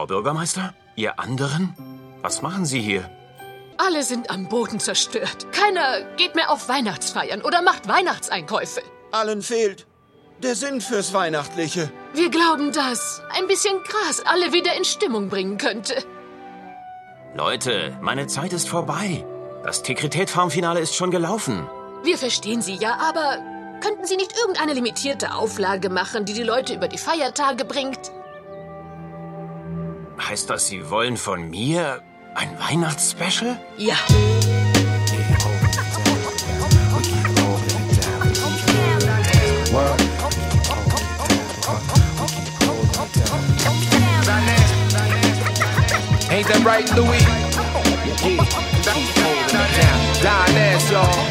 Frau Bürgermeister? Ihr anderen? Was machen Sie hier? Alle sind am Boden zerstört. Keiner geht mehr auf Weihnachtsfeiern oder macht Weihnachtseinkäufe. Allen fehlt der Sinn fürs Weihnachtliche. Wir glauben, dass ein bisschen Gras alle wieder in Stimmung bringen könnte. Leute, meine Zeit ist vorbei. Das Tekrität-Farm-Finale ist schon gelaufen. Wir verstehen Sie ja, aber könnten Sie nicht irgendeine limitierte Auflage machen, die Leute über die Feiertage bringt? Heißt das, Sie wollen von mir ein Weihnachtsspecial? Ja. Ain't that right, Louis? Yeah. Dynasty, y'all.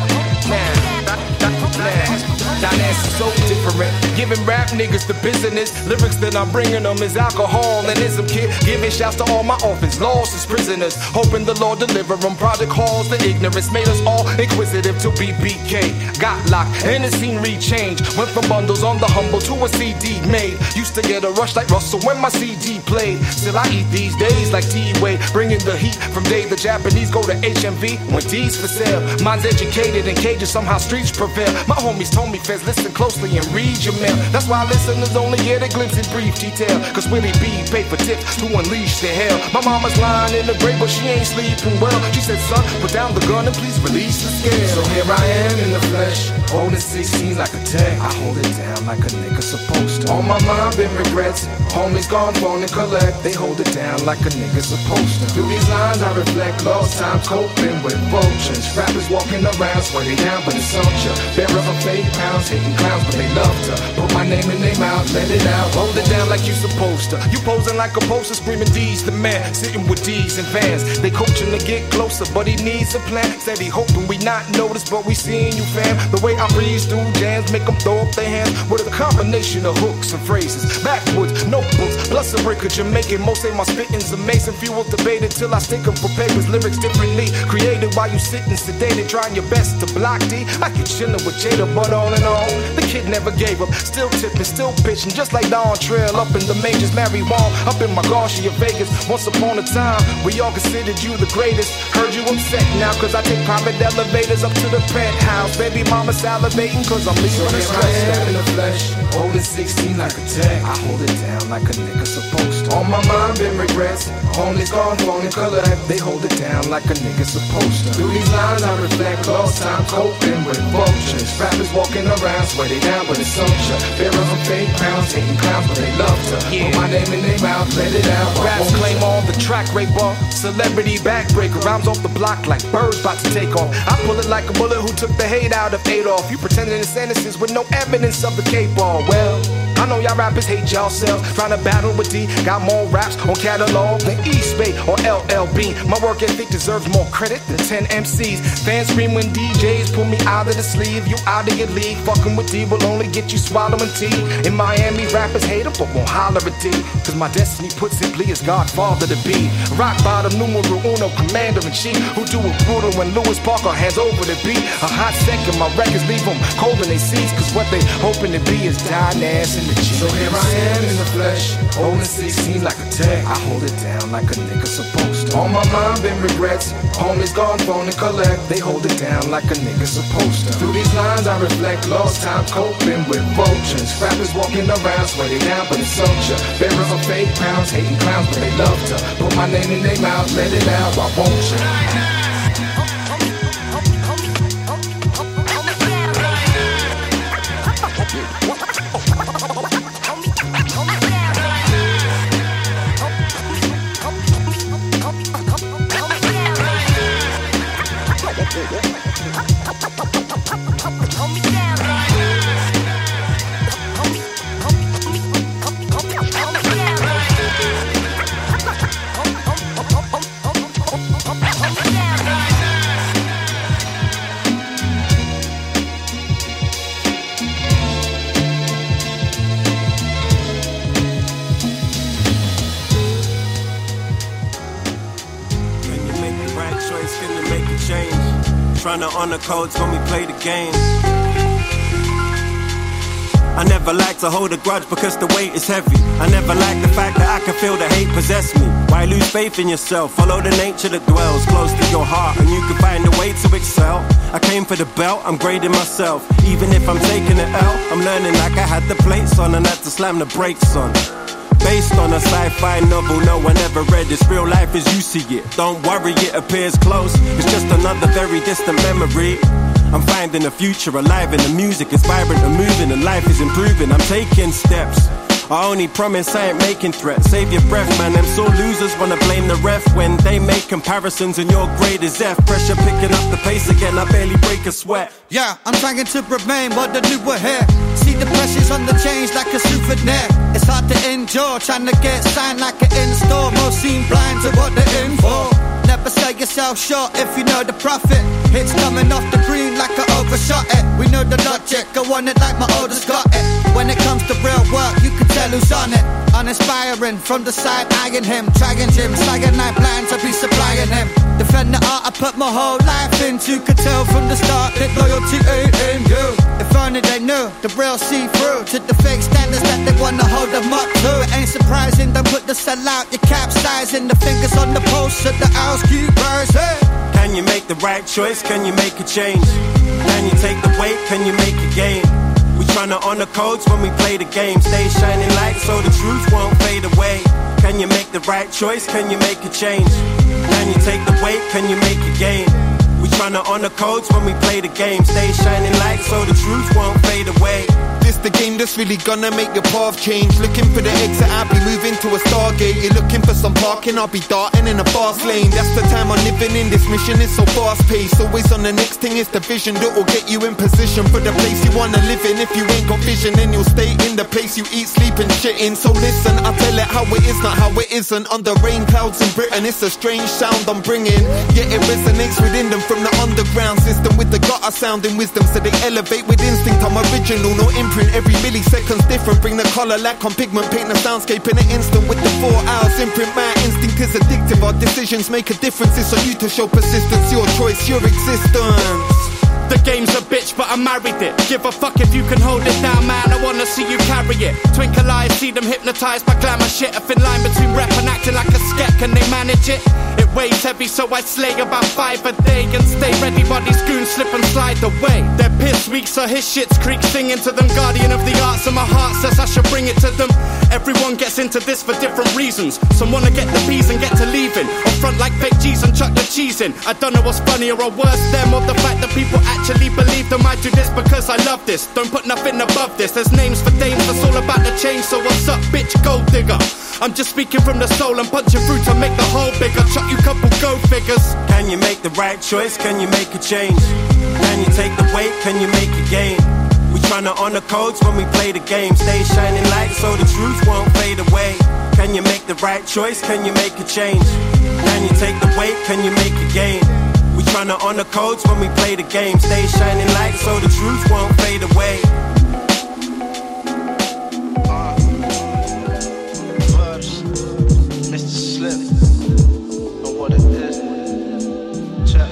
Dynasty so different. Giving rap niggas the business. Lyrics that I'm bringing them is alcohol and ism, kid. Giving shouts to all my orphans, lost as prisoners. Hoping the Lord deliver them. Project halls, the ignorance made us all inquisitive to be BK. Got locked and the scenery changed. Went from bundles on the humble to a CD made. Used to get a rush like Russell when my CD played. Still I eat these days like T-Way. Bringing the heat from day the Japanese go to HMV. When D's for sale. Mine's educated in cages, somehow streets prevail. My homies told me, feds, listen closely and read your mail. That's why listeners only get a glimpse in brief detail. Cause Willie B paid for tips to unleash the hell. My mama's lying in the grave, but she ain't sleeping well. She said, son, put down the gun and please release the scale. So here I am in the flesh, holding 16 like a tag. I hold it down like a nigga supposed to. On my mind been regrets, homies gone, phone and collect. They hold it down like a nigga supposed to. Through these lines I reflect lost times coping with vultures. Rappers walking around, sweating down, but it's on ya. Bearer of fake pounds, hating clowns, but they love to put my name in their mouth, let it out. Hold it down like you supposed to. You posing like a poster, screaming D's the man, sitting with D's and Vans. They coaching to get closer, but he needs a plan. Said he hoping we not notice, but we seeing you, fam. The way I breeze through jams, make them throw up their hands with a combination of hooks and phrases. Backwoods, notebooks, plus a brick of Jamaican. Most say my spitting's amazing. Fuel debated till I stick them for papers. Lyrics differently created while you sitting sedated, trying your best to block D. Like you chilling with Jada, but all in all, the kid never gave up. Still tipping, still pitching, just like Don Trail up in the majors. Mary Wong up in my Garcia, Vegas. Once upon a time, we all considered you the greatest. Heard you upset now, cause I take private elevators up to the penthouse. Baby mama salivating, cause I'm leaving the stress. I am in the flesh, holding 16 like a tag. I hold it down like a nigga supposed to. On my mind been regrets, homies gone, phone and collect. They hold it down like a nigga supposed to. Through these lines I reflect, lost time coping with vultures. Rappers walking around, sweating down with assumption. Bearer of fake pounds, hating clowns, but they love to put my name in their mouth, let it out. Raps claim on the track raper, celebrity backbreaker. Rhymes off the block like birds about to take off. I pull it like a bullet who took the hate out of Adolf. You pretending in sentences with no evidence of the K-ball. Well, I know y'all rappers hate y'all selves. Trying to battle with D, got more raps on catalog than East Bay or LL Bean. My work ethic deserves more credit than 10 MCs. Fans scream when DJs pull me out of the sleeve. You out of your league, fucking with D will only get you swallowing tea. In Miami, rappers hate him, but won't holler at D. Cause my destiny put simply is Godfather to be. Rock bottom, numero uno, commander-in-chief. Who do it brutal when Lewis Parker hands over the beat. A hot second, my records leave them cold in their seats. Cause what they hoping to be is dying ass in the G. So here I am in the flesh, holding 16 like a tag. I hold it down like a nigga supposed to. On my mind been regrets, homies gone, phone and collect. They hold it down like a nigga supposed to. Through these lines I reflect, lost time coping with vultures. Rappers walking around, sweating down, but it's soldier. Bearer of fake pounds, hating clowns, but they love to put my name in their mouth, let it out, why won't you? Tryna on the codes when we play the game. I never like to hold a grudge because the weight is heavy. I never like the fact that I can feel the hate possess me. Why lose faith in yourself? Follow the nature that dwells close to your heart, and you can find a way to excel. I came for the belt, I'm grading myself. Even if I'm taking an L, I'm learning like I had the plates on and had to slam the brakes on. Based on a sci-fi novel no one ever read. It's real life as you see it. Don't worry, it appears close. It's just another very distant memory. I'm finding a future alive and the music is vibrant and moving and life is improving. I'm taking steps. I only promise I ain't making threats. Save your breath, man. Them sore losers wanna blame the ref when they make comparisons and your grade is F. Pressure picking up the pace again. I barely break a sweat. Yeah, I'm trying to remain what the new were here. See the pressures on the change like a souvenir. It's hard to endure, trying to get signed like an in-store. Most seem blind to what they're in for. Never sell yourself short if you know the profit. Hits coming off the green like I overshot it. We know the logic, I want it like my oldest got it. When it comes to real work, you can tell who's on it. Uninspiring, from the side eyeing him. Trying him, cyanide plans, I'll be supplying him. Defend the art I put my whole life into. Could tell from the start that loyalty ain't in you. If only they knew the real see-through to the fake standards that they wanna hold them up to. It ain't surprising, don't put the sell out, your capsizing. The fingers on the post of the house keep rising. Can you make the right choice? Can you make a change? Can you take the weight? Can you make a gain? We tryna honor codes when we play the game. Stay shining light so the truth won't fade away. Can you make the right choice? Can you make a change? Can you take the weight? Can you make a gain? We tryna honor codes when we play the game. Stay shining light so the truth won't fade away. This the game that's really gonna make your path change. Looking for the exit, I'll be moving to a Stargate. You're looking for some parking, I'll be darting in a fast lane. That's the time I'm living in, this mission is so fast paced. Always on the next thing, it's the vision that will get you in position for the place you wanna live in. If you ain't got vision, then you'll stay in the place you eat, sleep and shit in. So listen, I'll tell it how it is, not how it isn't. Under rain clouds in Britain, it's a strange sound I'm bringing. Yet it resonates within them from the underground system. With the gutter sounding wisdom, so they elevate with instinct. I'm original, no imprint. Every millisecond's different. Bring the colour like on pigment, paint the soundscape in an instant. With the 4 hours imprint, my instinct is addictive. Our decisions make a difference. It's on you to show persistence. Your choice, your existence. The game's a bitch, but I married it. Give a fuck if you can hold it down, man. I wanna see you carry it. Twinkle eyes, see them hypnotised by glamour shit. A thin line between rap and acting like a sket. Can they manage it? It weighs heavy, so I slay about 5 a day and stay ready while these goons slip and slide away. They're piss weak, so his shit's creak, singing to them. Guardian of the arts, and my heart says I should bring it to them. Everyone gets into this for different reasons. Some wanna get the B's and get to leaving, or front like fake G's and chuck the cheese in. I don't know what's funnier or worse, them or the fact that people actually believe them. I do this because I love this. Don't put nothing above this. There's names for dames, that's all about the change. So what's up, bitch, gold digger? I'm just speaking from the soul and punching through to make the hole bigger. Chuck you couple go figures. Can you make the right choice? Can you make a change? Can you take the weight? Can you make a gain? We tryna honor codes when we play the game. Stay shining light so the truth won't fade away. Can you make the right choice? Can you make a change? Can you take the weight? Can you make a gain? We tryna honor codes when we play the game. Stay shining light so the truth won't fade away. Mr. Slip, know what it is. Check.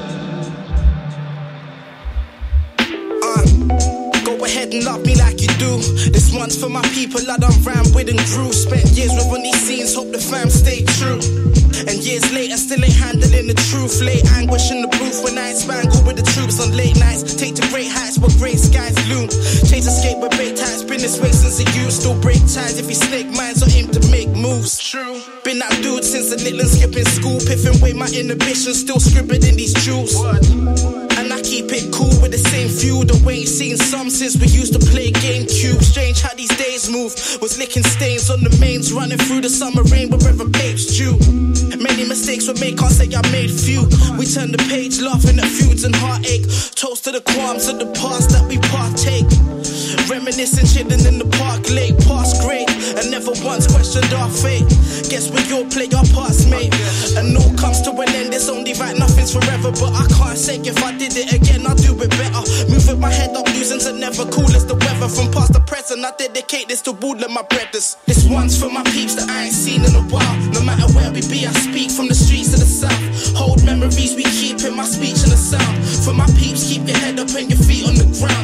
Go ahead and love me like you do. This one's for my people I done ran with and grew. Spent years with on these scenes, hope the fam stay true. And years later, still ain't handling the truth. Late anguish in the booth when I ain't spangled with the troops on late nights. Take to great heights where grey skies loom. Chase escape with bait tights. Been this way since a youth. Still break ties if you snake minds or aim to make moves. True. Been that dude since the little skipping school. Piffing away my inhibitions. Still scribbled in these jewels. What? And I keep it cool with the same view. The way you've seen some since we used to play GameCube. Strange how these days move. Was licking stains on the mains. Running through the summer rain wherever babes due. Many mistakes were made, can't say I made few. We turn the page, laughing at feuds and heartache. Toast to the qualms of the past that we partake. Reminiscing, chilling in the park late. Past great, and never once questioned our fate. Guess we all play our parts, mate. And all comes to an end, it's only right, nothing's forever. But I can't say if I did it again, I'll do it better. Moving my head up, losing to never cool as the weather. From past to present, I dedicate this to all of my brothers. This one's for my peeps that I ain't seen in a while. No matter where we be, I speak from the streets of the south. Hold memories we keep in my speech and the sound. For my peeps, keep your head up and your feet on the ground.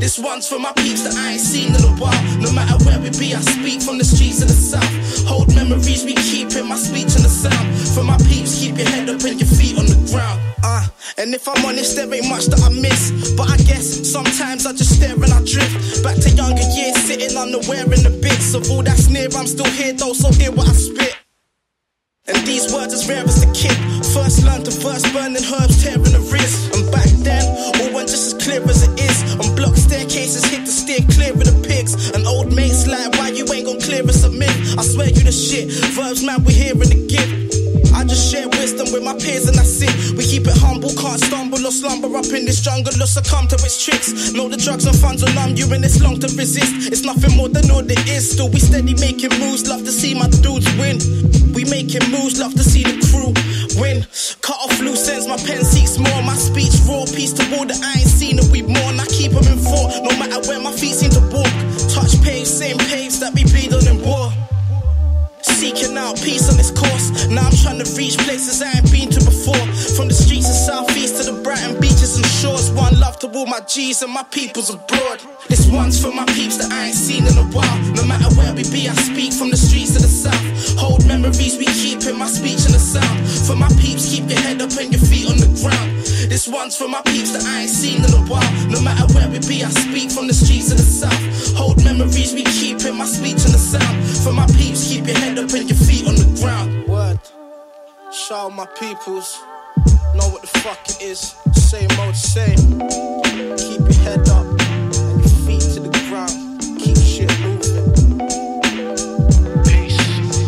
This one's for my peeps that I ain't seen in a while. No matter where we be, I speak from the streets of the south. Hold memories we keep in my speech and the sound. For my peeps, keep your head up and your feet on the ground. And if I'm honest, there ain't much that I miss. But I guess sometimes I just stare and I drift back to younger years, sitting unaware in the bits of all that's near. I'm still here though, so hear what I spit. And these words as rare as a kid. First learned to verse, burning herbs, tearing the wrist. And back then, all went just as clear as it is. On block staircases, hit to steer clear of the pigs. And old mates like, why you ain't gon' clear us a myth? I swear you the shit. Verbs, man, we hearing the gift. I just share wisdom with my peers and that's it. We keep it humble, can't stumble or slumber up in this jungle or succumb to its tricks. Know the drugs and funds will numb you and it's long to resist. It's nothing more than all it is. Still we steady making moves, love to see my dudes win. We making moves, love to see the crew win. Cut off loose ends, my pen seeks more. My speech raw, peace to all that I ain't seen that we mourn. I keep them in thought, no matter where my feet seem to walk. Touch page, same page that we bleed on in war. Seeking out peace on this course. Now I'm trying to reach places I ain't been to before. From the streets of Southeast to the Brighton beaches and shores. One love to all my G's and my peoples abroad. This one's for my peeps that I ain't seen in a while. No matter where we be, I speak from the streets of the south. Hold memories we keep in my speech and the sound. For my peeps, keep your head up and your feet on the ground. This one's for my peeps that I ain't seen in a while. No matter where we be, I speak from the streets of the south. Hold memories we keep in my speech and the sound. For my peeps, keep your head up and your feet on the ground. Word. Shout out my peoples. Know what the fuck it is. Same old same. Keep your head up and your feet to the ground. Keep shit moving. Peace.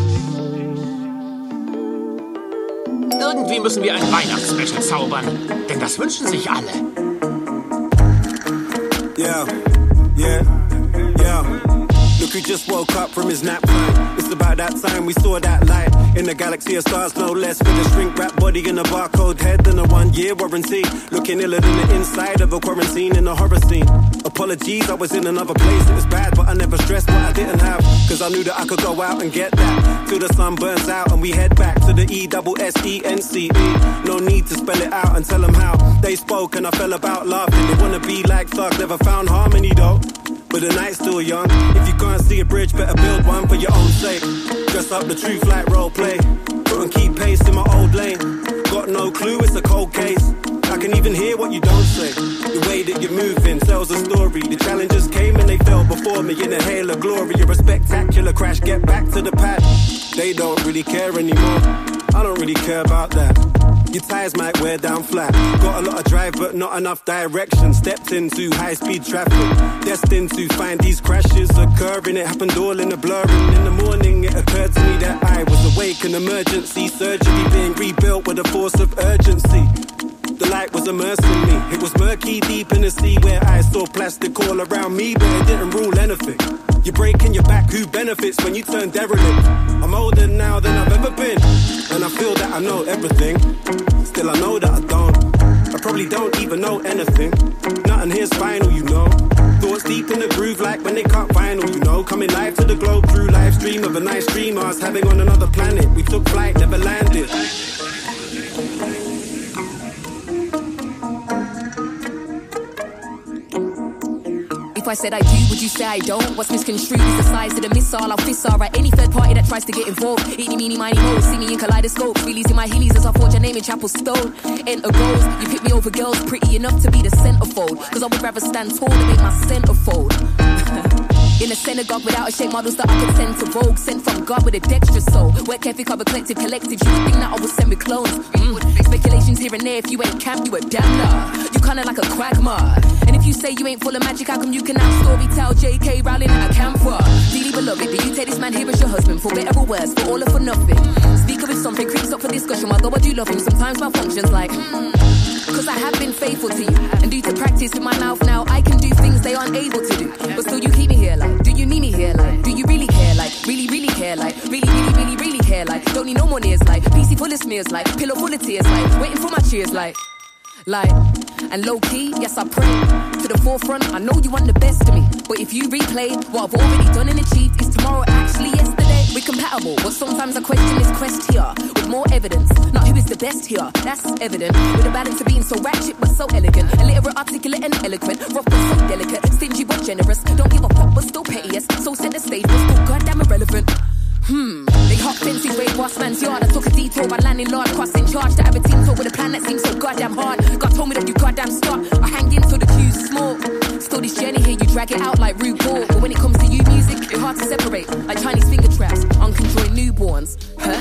Irgendwie müssen wir ein Weihnachtsspecial zaubern, denn das wünschen sich alle. Yeah. Look who just woke up from his nap time. It's about that time we saw that light in the galaxy of stars, no less. With a shrink wrap body and a barcode head and a 1-year warranty. Looking iller than the inside of a quarantine in a horror scene. Apologies, I was in another place, it was bad, but I never stressed what I didn't have. Cause I knew that I could go out and get that till the sun burns out and we head back to the ESSENCE. No need to spell it out and tell them how they spoke and I fell about laughing. They wanna be like Thug, never found harmony though. But the night's still young. If you can't see a bridge, better build one for your own sake. Dress up the truth like role play. Couldn't keep pace in my old lane. Got no clue, it's a cold case. I can even hear what you don't say. The way that you're moving tells a story. The challenges came and they fell before me in a hail of glory. You're a spectacular crash, get back to the pad. They don't really care anymore. I don't really care about that. Your tires might wear down flat. Got a lot of drive but not enough direction. Stepped into high-speed traffic. Destined to find these crashes occurring. It happened all in a blur. And in the morning it occurred to me that I was awake. An emergency surgery being rebuilt with a force of urgency. The light was immersing me. It was murky deep in the sea where I saw plastic all around me, but it didn't rule anything. You're breaking your back, who benefits when you turn derelict? I'm older now than I've ever been, and I feel that I know everything. Still I know that I don't. I probably don't even know anything. Nothing here's final, you know. Thoughts deep in the groove like when they cut vinyl, you know. Coming live to the globe through live stream of a nice dream I was having on another planet. We took flight, never landed. If I said I do, would you say I don't? What's misconstrued is the size of the missile. I'll fist are at any third party that tries to get involved. Eeny, meeny, miny, mo. See me in kaleidoscope. Releasing my heelys as I forge a name in Chapel Stone. Enter goals. You pick me over girls pretty enough to be the centerfold. Cause I would rather stand tall than make my centerfold. In a synagogue without a shape, models that I could send to Vogue. Sent from God with a dexterous soul. Work carefully, cover collective. You would think that I would send me clones. Speculations here and there. If you ain't camp, you a damn nah. You kinda like a quagmire. And if you say you ain't full of magic, how come you can out-story tell J.K. Rowling at a camper? Dearly beloved, do you take this man here as your husband? For better or worse, for all or for nothing? Speaker with something, creeps up for discussion. Although I do love him, sometimes my function's like, Cause I have been faithful to you. And due to practice with my mouth now, I can do things they aren't able to do. But still you keep me here like, do you need me here like? Do you really care like? Really, really care like? Really, really, really, really care like? Don't need no more nears like? PC full of smears like? Pillow full of tears like? Waiting for my cheers like? And low-key, yes I pray to the forefront, I know you want the best of me. But if you replay what I've already done and achieved, is tomorrow actually yesterday? We're compatible, but sometimes I question this quest here with more evidence, not who is the best here, that's evident. With a balance of being so ratchet but so elegant, illiterate, articulate and eloquent, rough but so delicate, stimulate she was generous. Don't give a fuck, but still petty, yes. So set the stage, but still goddamn irrelevant. They hot fences, way past man's yard. I took a detour by landing large, crossing charge to have a team talk with a plan that seems so goddamn hard. God told me that you goddamn start. I hang in till the queue's small. Still this journey here, you drag it out like RuPaul. But when it comes to you music, it's hard to separate. Like Chinese finger traps, unconjoined newborns. Huh?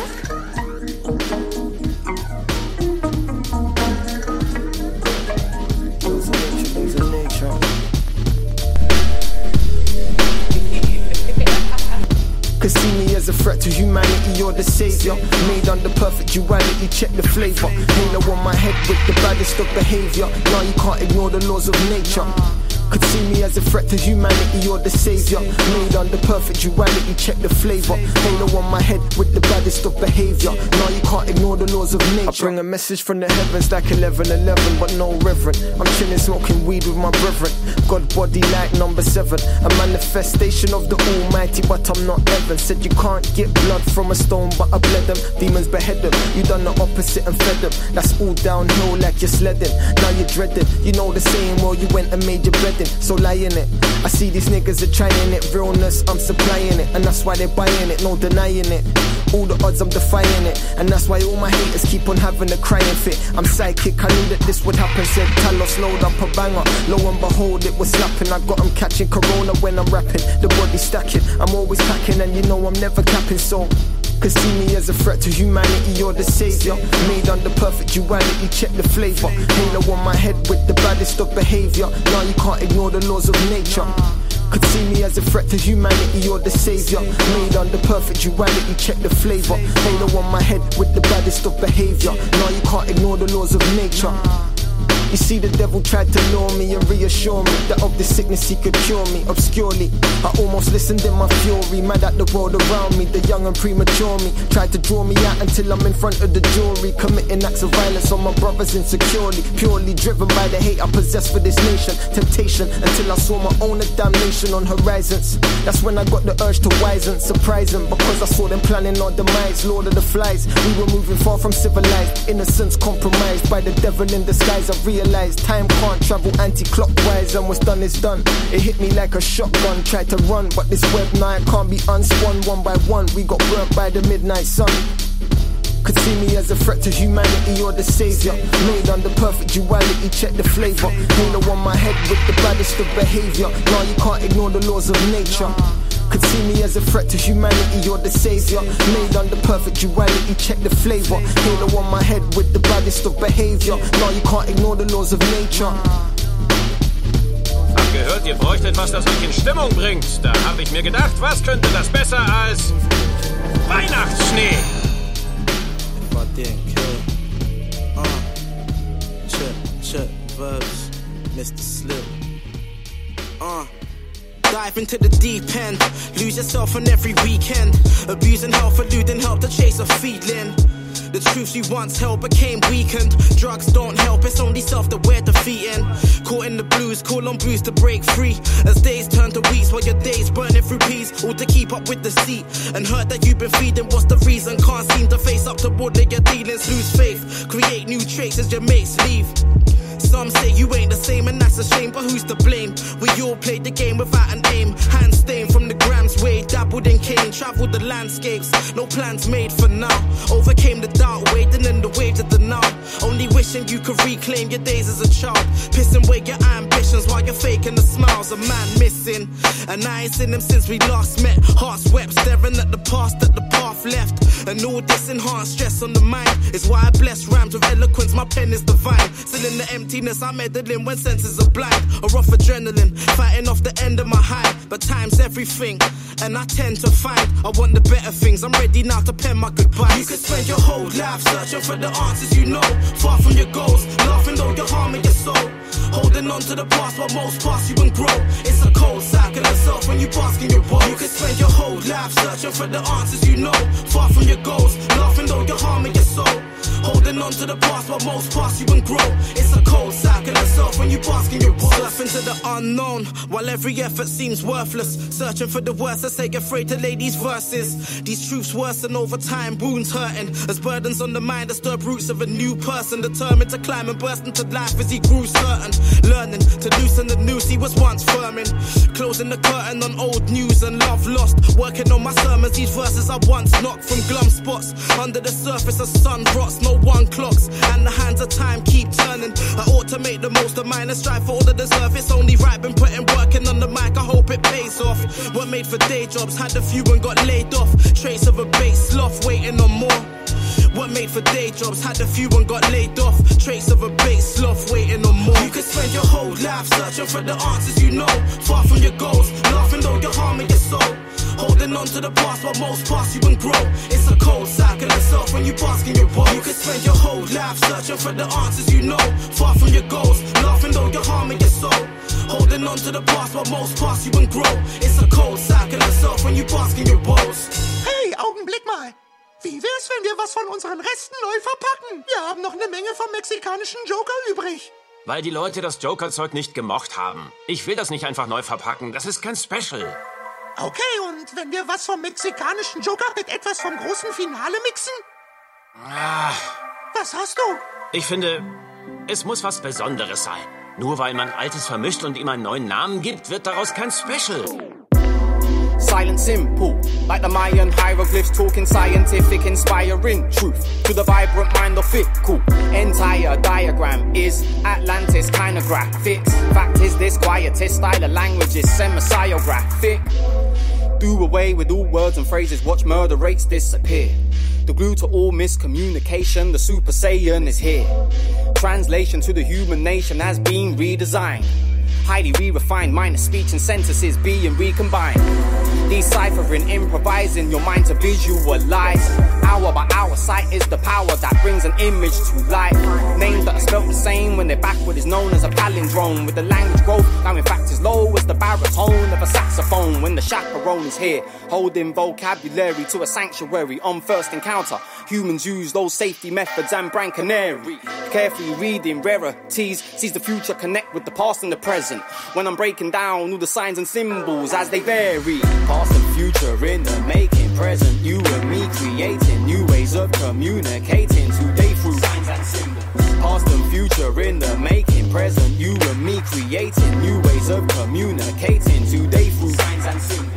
Could see me as a threat to humanity, you're the savior. Made under perfect duality, check the flavor. Halo on my head with the baddest of behavior. Now you can't ignore the laws of nature. Could see me as a threat to humanity, you're the savior. Made under perfect duality, check the flavor. Halo on my head with the baddest of behavior. Now you can't ignore the laws of nature. I bring a message from the heavens like 11:11, but no reverend. I'm chilling smoking weed with my brethren. God body like number 7. A manifestation of the almighty, but I'm not heaven. Said you can't get blood from a stone, but I bled them. Demons behead them, you done the opposite and fed them. That's all downhill like you're sledding. Now you're dreading, you know the saying, well you went and made your bread. So lie in it. I see these niggas are trying it. Realness, I'm supplying it. And that's why they're buying it, no denying it. All the odds, I'm defying it. And that's why all my haters keep on having a crying fit. I'm psychic, I knew that this would happen. Said Talos, load up a banger. Lo and behold, it was slapping. I got them catching corona when I'm rapping. The body stacking, I'm always packing. And you know I'm never capping, so could see me as a threat to humanity, you're the savior. Made under perfect duality, check the flavor. Halo on my head with the baddest of behavior. Now you can't ignore the laws of nature. Could see me as a threat to humanity, you're the savior. Made under perfect duality, check the flavor. Halo on my head with the baddest of behavior. Now you can't ignore the laws of nature. You see the devil tried to lure me and reassure me that of this sickness he could cure me obscurely. I almost listened in my fury, mad at the world around me. The young and premature me tried to draw me out until I'm in front of the jury, committing acts of violence on my brothers insecurely. Purely driven by the hate I possess for this nation. Temptation until I saw my own damnation on horizons. That's when I got the urge to wisen. Surprising because I saw them planning our demise. Lord of the Flies, we were moving far from civilized. Innocence compromised by the devil in disguise. I realized time can't travel anti-clockwise, and what's done is done. It hit me like a shotgun, tried to run, but this web night can't be unspun. One by one, we got burnt by the midnight sun. Could see me as a threat to humanity, you're the savior. Made under perfect duality, check the flavor. Halo on my head with the baddest of behavior. Now you can't ignore the laws of nature. Could see me as a threat to humanity, you're the savior. Made under perfect duality, check the flavor. Halo on my head with the baddest of behavior. Now you can't ignore the laws of nature. Hab gehört, ihr bräuchtet was, das euch in Stimmung bringt. Da hab ich mir gedacht, was könnte das besser als Weihnachtsschnee? If I didn't kill, check verbs, Mr. Slip, dive into the deep end, lose yourself on every weekend, abusing health, eluding help to chase a feeling. The truths you once held became weakened. Drugs don't help, it's only self that we're defeating. Caught in the blues, call on blues to break free. As days turn to weeks, while your days burning through peas. All to keep up with the seat. And hurt that you've been feeding, what's the reason? Can't seem to face up to all of your dealings. Lose faith, create new traits as your mates leave. Some say you ain't the same and that's a shame, but who's to blame? We all played the game without an aim. Hand stained from the grams way, dabbled in cane, travelled the landscapes, no plans made for now. Overcame the doubt, wading in the waves of the now. Only wishing you could reclaim your days as a child. Pissing away your ambitions while you're faking the smiles. A man missing, and I ain't seen him since we last met. Hearts wept, staring at the past that the path left. And all this enhanced stress on the mind is why I bless rhymes with eloquence, my pen is divine. Still in the emptiness, I'm meddling when senses are blind. Or off adrenaline, fighting off the end of my high. But time's everything, and I tend to find I want the better things, I'm ready now to pen my goodbyes. You could spend your whole life searching for the answers you know. Far from your goals, laughing though you're harming your soul. Holding on to the past, but most pass you and grow. It's a cold cycle of self when you bask in your woes. You could spend your whole life searching for the answers you know. Far from your goals, laughing though you're harming your soul. Holding on to the past, but most pass you and grow. It's a cold cycle of self when you bask in your woes. Surf into the unknown, while every effort seems worthless. Searching for the worst, I say afraid to lay these verses. These truths worsen over time, wounds hurting. As burdens on the mind disturb roots of a new person. Determined to climb and burst into life as he grew certain. Learning to loosen the noose he was once firming. Closing the curtain on old news and love lost. Working on my sermons, these verses I once knocked from glum spots. Under the surface, the sun rots, no one clocks. And the hands of time keep turning. I ought to make the most of mine and strive for all the deserve. It's only right, been putting working on the mic, I hope it pays off. We're made for day jobs, had a few and got laid off. Trace of a base sloth, waiting on more. We're made for day jobs, had a few and got laid off. Trace of a base sloth, waiting on more. You could spend your whole life searching for the answers you know. Far from your goals, laughing though you're harming your soul. Holding on to the past, but most pass you and grow. It's a cold cycle itself when you bask in your bowl. You could spend your whole life searching for the answers you know. Far from your goals, laughing though you're harming your soul. Holding on to the past, but most pass you and grow. It's a cold cycle itself when you bask in your bowls. Hey, Augenblick mal. Wie wär's, wenn wir was von unseren Resten neu verpacken? Wir haben noch eine Menge vom mexikanischen Joker übrig. Weil die Leute das Joker-Zeug nicht gemocht haben. Ich will das nicht einfach neu verpacken, das ist kein Special. Okay, und wenn wir was vom mexikanischen Joker mit etwas vom großen Finale mixen? Was hast du? Ich finde, es muss was Besonderes sein. Nur weil man Altes vermischt und ihm einen neuen Namen gibt, wird daraus kein Special. Silent simple, like the Mayan hieroglyphs talking scientific, inspiring truth to the vibrant mind of fickle. Entire diagram is Atlantis kind of graphics. Fact is this quietist style of language is semi-sciographic. Do away with all words and phrases, watch murder rates disappear. The glue to all miscommunication, the Super Saiyan is here. Translation to the human nation has been redesigned. Highly re-refined, minor speech and sentences being recombined. Deciphering, improvising your mind to visualize. Hour by hour, sight is the power that brings an image to life. Names that are spelt the same when they're backward is known as a palindrome. With the language growth, now in fact is low as the baritone of a saxophone. When the chaperone is here, holding vocabulary to a sanctuary on first encounter. Humans use those safety methods and brand canary. Carefully reading rarities, sees the future connect with the past and the present. When I'm breaking down all the signs and symbols as they vary. Past and future in the making, present you and me creating new ways of communicating today through signs and symbols. Past and future in the making, present you and me creating new ways of communicating today through signs and symbols.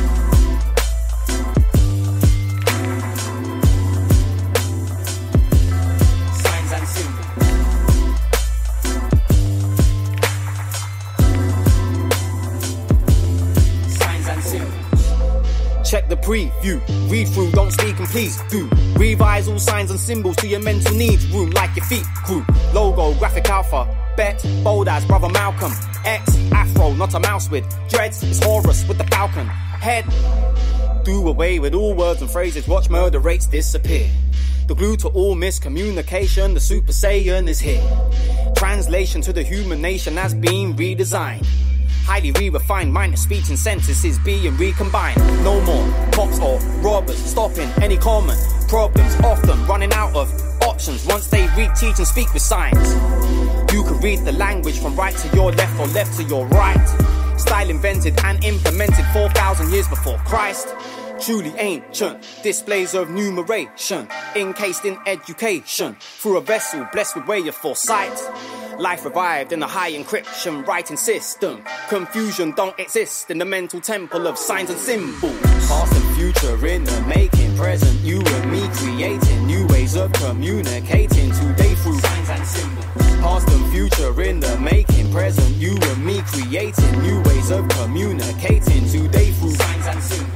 Check the preview, read through, don't speak and please do. Revise all signs and symbols to your mental needs room like your feet grew. Logo, graphic alpha, bet, bold as brother Malcolm. X, afro, not a mouse with dreads, it's Horus with the falcon. Head, do away with all words and phrases, watch murder rates disappear. The glue to all miscommunication, the Super Saiyan is here. Translation to the human nation has been redesigned. Highly re-refined, minor speech and sentences being recombined. No more cops or robbers stopping any common problems, often running out of options once they read, teach and speak with signs. You can read the language from right to your left or left to your right. Style invented and implemented 4,000 years before Christ. Truly ancient displays of numeration, encased in education, through a vessel blessed with way of foresight. Life revived in a high encryption writing system. Confusion don't exist in the mental temple of signs and symbols. Past and future in the making, present you and me creating new ways of communicating today through signs and symbols. Past and future in the making, present you and me creating new ways of communicating today through signs and symbols.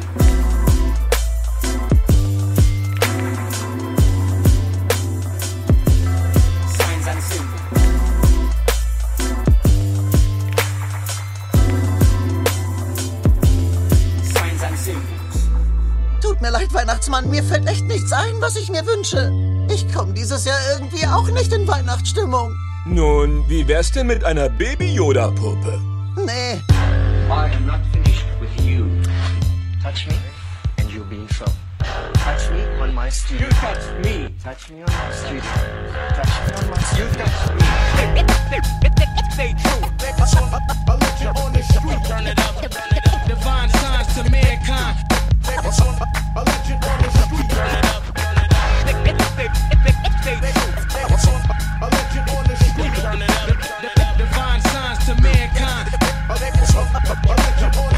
Tut mir leid, Weihnachtsmann, mir fällt echt nichts ein, was ich mir wünsche. Ich komme dieses Jahr irgendwie auch nicht in Weihnachtsstimmung. Nun, wie wär's denn mit einer Baby-Yoda-Puppe? Nee. I am not finished with you. Touch me, and you'll be in trouble. Touch me on my studio. You touch me. Touch me on my studio. Touch me on my studio. You touch me. Stay true. I'll let you on the street. Turn it up. Divine signs to mankind. I'll let you on the street. Turn it up. Stay true. I'll let you on the street. Turn it up. Divine signs to mankind. I'll let you on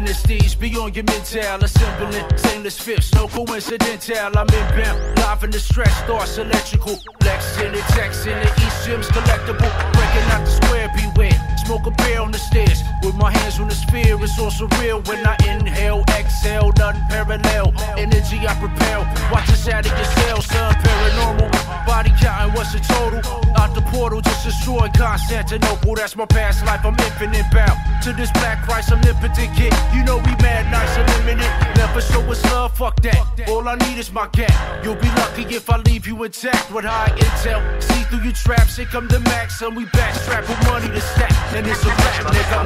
dynasties beyond your mental. Assembling stainless fifths, no coincidental. I'm inbound, live in the stretch, starts electrical. Lex in it, text in it, East Sims collectible. Breaking out the square, beware. Smoke a beer on the stairs. With my hands on the sphere, it's all surreal. When I inhale, exhale, nothing parallel. Energy I propel. Watch us out of your cells, son. Paranormal. Body counting, what's the total? Out the portal, just destroy Constantinople. That's my past life, I'm infinite bound. To this black Christ, omnipotent kid. You know we mad, nice, unlimited. Never show us love, fuck that. All I need is my gap. You'll be lucky if I leave you intact with high intel. See through your traps, here come the max. And we backstrap with money to stack. And it's a rap, nigga.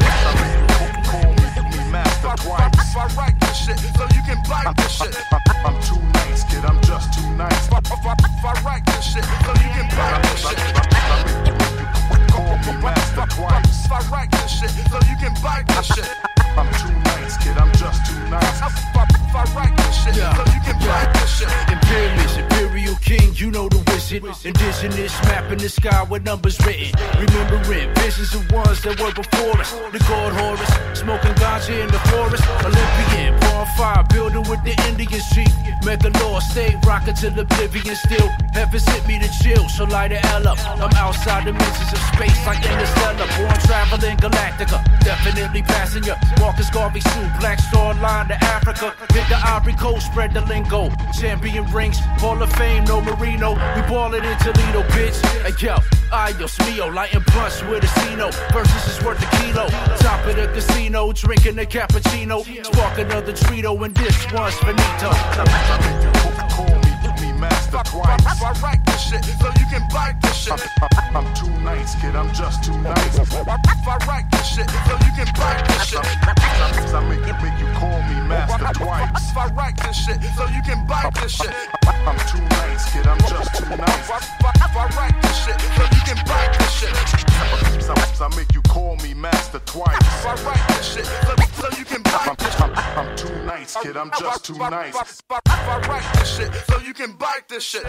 If I write this shit, so you can bite this shit. I'm too nice, kid, I'm just too nice. If I write this shit, so you can bite this shit. Call me master twice. If I write this shit, so you can bite this shit. I'm too nice, kid, I'm just too nice. If I write this shit, so you can bite this shit. Imperious, imperial king, you know the wizard. Indigenous, mapping the sky with numbers written. Remembering visions of ones that were before us. The god Horus, smoking ganja in the forest. Olympian, bonfire, building with the Indian chief. Megalore, stay rocking till oblivion still. Heaven sent me to chill, so light the L up. I'm outside dimensions of space like Interstellar. Born traveling Galactica, definitely passing ya. Marcus Garvey suit, Black Star line to Africa. Hit the Ivory Coast, spread the lingo. Champion rings, Hall of Fame, no Marino. We ballin' in Toledo, bitch. Hey yo, Ayos Mio, lighting blunts with a Cino. Versus is worth a kilo. Top of the casino, drinking a cappuccino. Spark another Trito, and this one's finito. Call me master twice. If I write this shit, so you can bite this shit. I'm too nice, kid, I'm just too nice. If I write this shit, so you can bite this shit. I make you call me master twice. If I write this shit, so you can bite this shit. I'm too nice, kid, I'm just too nice. If I write this shit, so you can bite this shit. I make you call me master twice. If I write this shit, so you can bite this shit. I'm too nice, kid, I'm just too nice. If I write this shit, so you can bite this shit.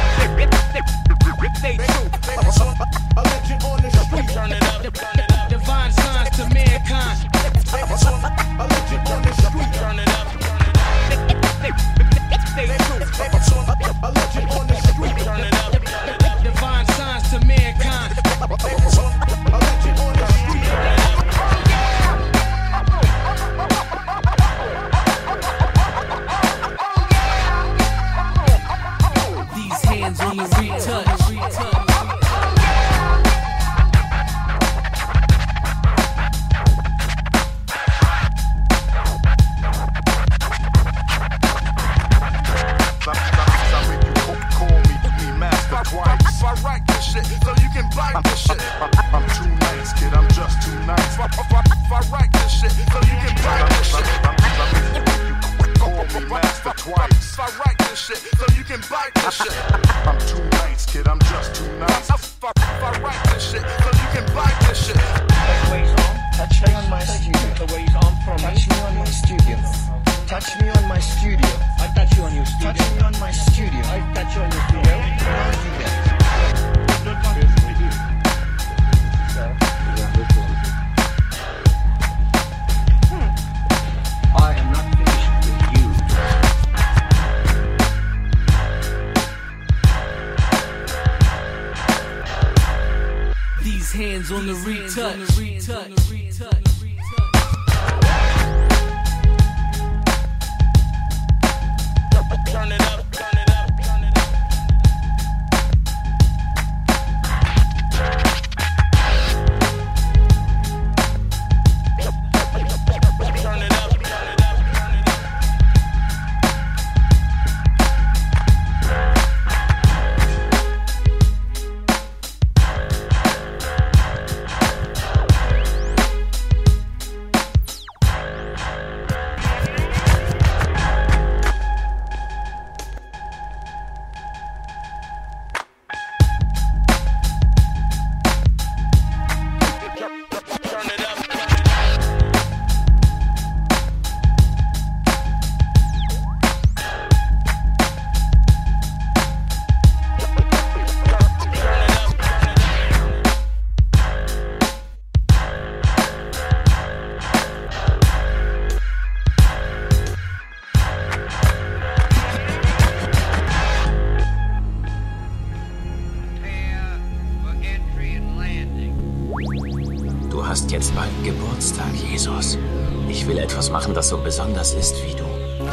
Stay true. A legend on the street. Turn it up. Divine signs to mankind. A legend on the street. Turn it up. Stay true. A legend on the street. Turn it up. Divine signs to mankind. A legend on the street. These hands on the retouch. If I write this shit, so you can bite this shit. I'm too nice, kid, I'm just too nice. If I write this shit, so you can bite this shit. Call me master twice. If I write this shit, so you can bite this shit. I'm too nice, kid, I'm just too nice. If I write this shit, so you can bite this shit. The way he's on, touch me on my studio. The way he's on from touch me on my studio. Touch me on my studio. I touch you on your studio. Touch me on my studio. I touch you on your studio. I'll do that. I am not finished with you. These hands on the retouch. Turn it up. hast jetzt bald Geburtstag, Jesus. Ich will etwas machen, das so besonders ist wie du.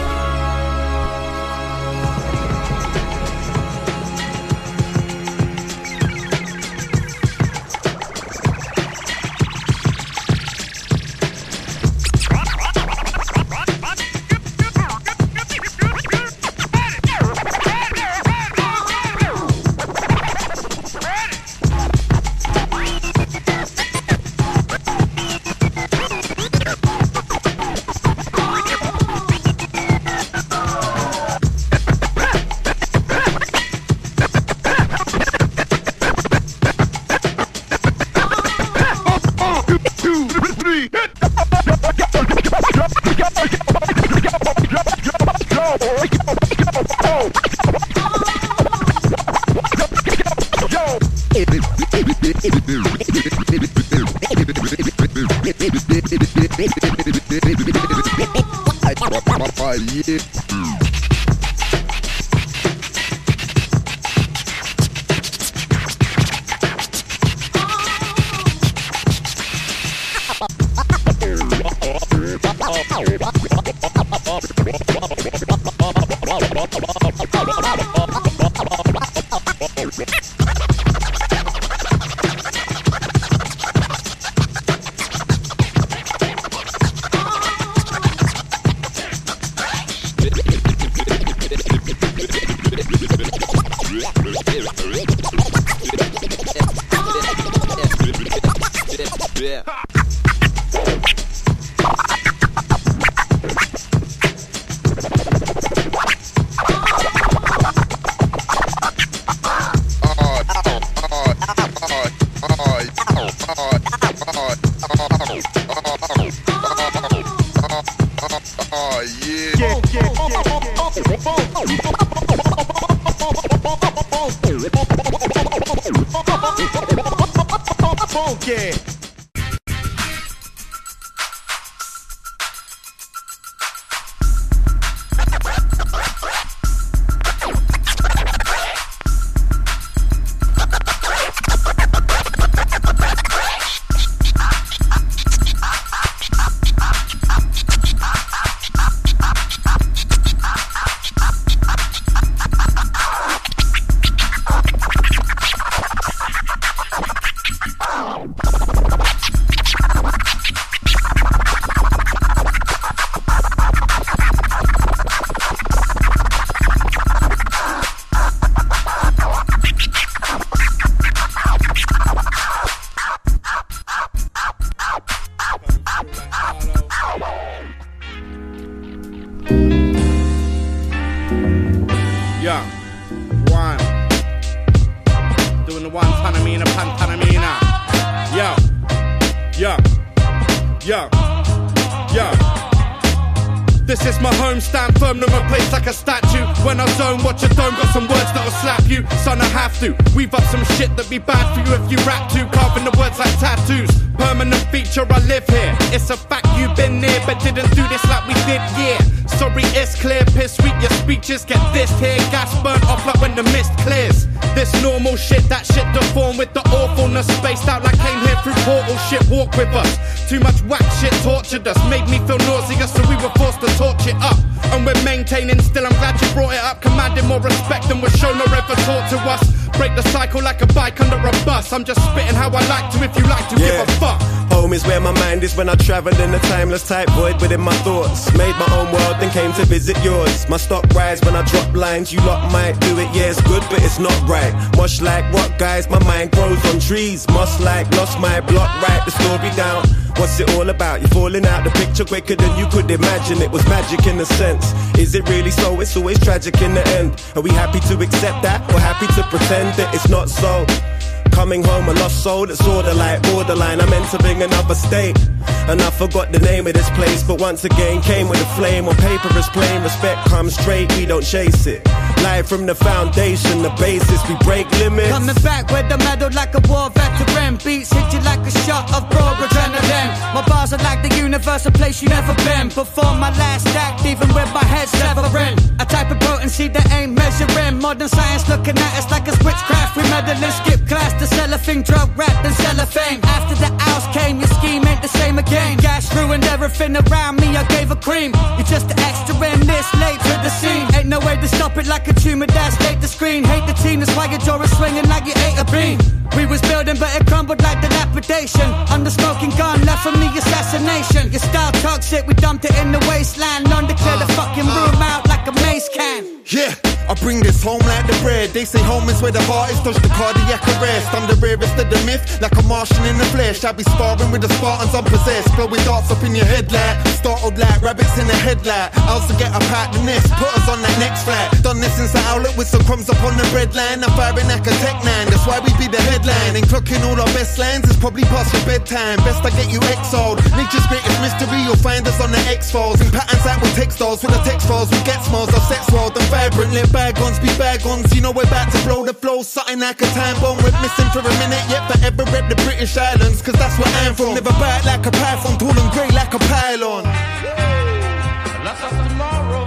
I'm just spitting how I like to, if you like to, give a fuck. Home is where my mind is when I travel in a timeless type void within my thoughts. Made my own world, then came to visit yours. My stock rise when I drop lines, you lot might do it, yeah, it's good, but it's not right. Much like what, guys, my mind grows on trees. Must like, lost my block, write the story down. What's it all about? You're falling out the picture quicker than you could imagine. It was magic in a sense. Is it really so? It's always tragic in the end. Are we happy to accept that, or happy to pretend that it's not so? Coming home a lost soul that's order like borderline. I'm entering another state, and I forgot the name of this place, but once again came with a flame. On paper is plain, respect comes straight, we don't chase it. Live from the foundation, the basis, we break limits. Coming back with the medal like a war veteran. Beats hit you like a shot of raw adrenaline. My bars are like the universe, a place you never been. Before my last act, even with my head severing. A type of potency that ain't measuring. Modern science looking at us like it's witchcraft. We meddling, skip class, the cellophane, drug rap, and cellophane. After the house came your scheme. been around me, I gave a cream. You're just an extra in this late to the scene. Ain't no way to stop it like a tumor that's late the screen. Hate the team, that's why your jaw is swinging like you ate a bean. We was building but it crumbled like dilapidation. Under smoking gun, left for me assassination. Your style toxic, we dumped it in the wasteland. None to clear the fucking room out like a mace can. Yeah, I bring this home like the bread. They say home is where the heart is, touch the cardiac arrest. I'm the rarest of the myth, like a Martian in the flesh. I be sparring with the Spartans unpossessed. Blowing darts up in your head like startled like rabbits in a headlight. I also get up out the nest, put us on that next flight. Done this since the outlet with some crumbs up on the bread line. I'm firing like a tech nine, that's why we be the headline. And clocking all our best lines, it's probably past your bedtime. Best I get you exiled. Nature's greatest mystery, you'll find us on the X-Files. In patterns like with textiles, with the text files, we get smiles of sex world and vibrant. Let bygones be bygones, you know we're about to blow the flow. Something like a time bomb, we're missing for a minute, yet forever rep the British Islands. Cause that's where I'm from. Never bite like a python, tall and grey like a pylon. Lots of tomorrow.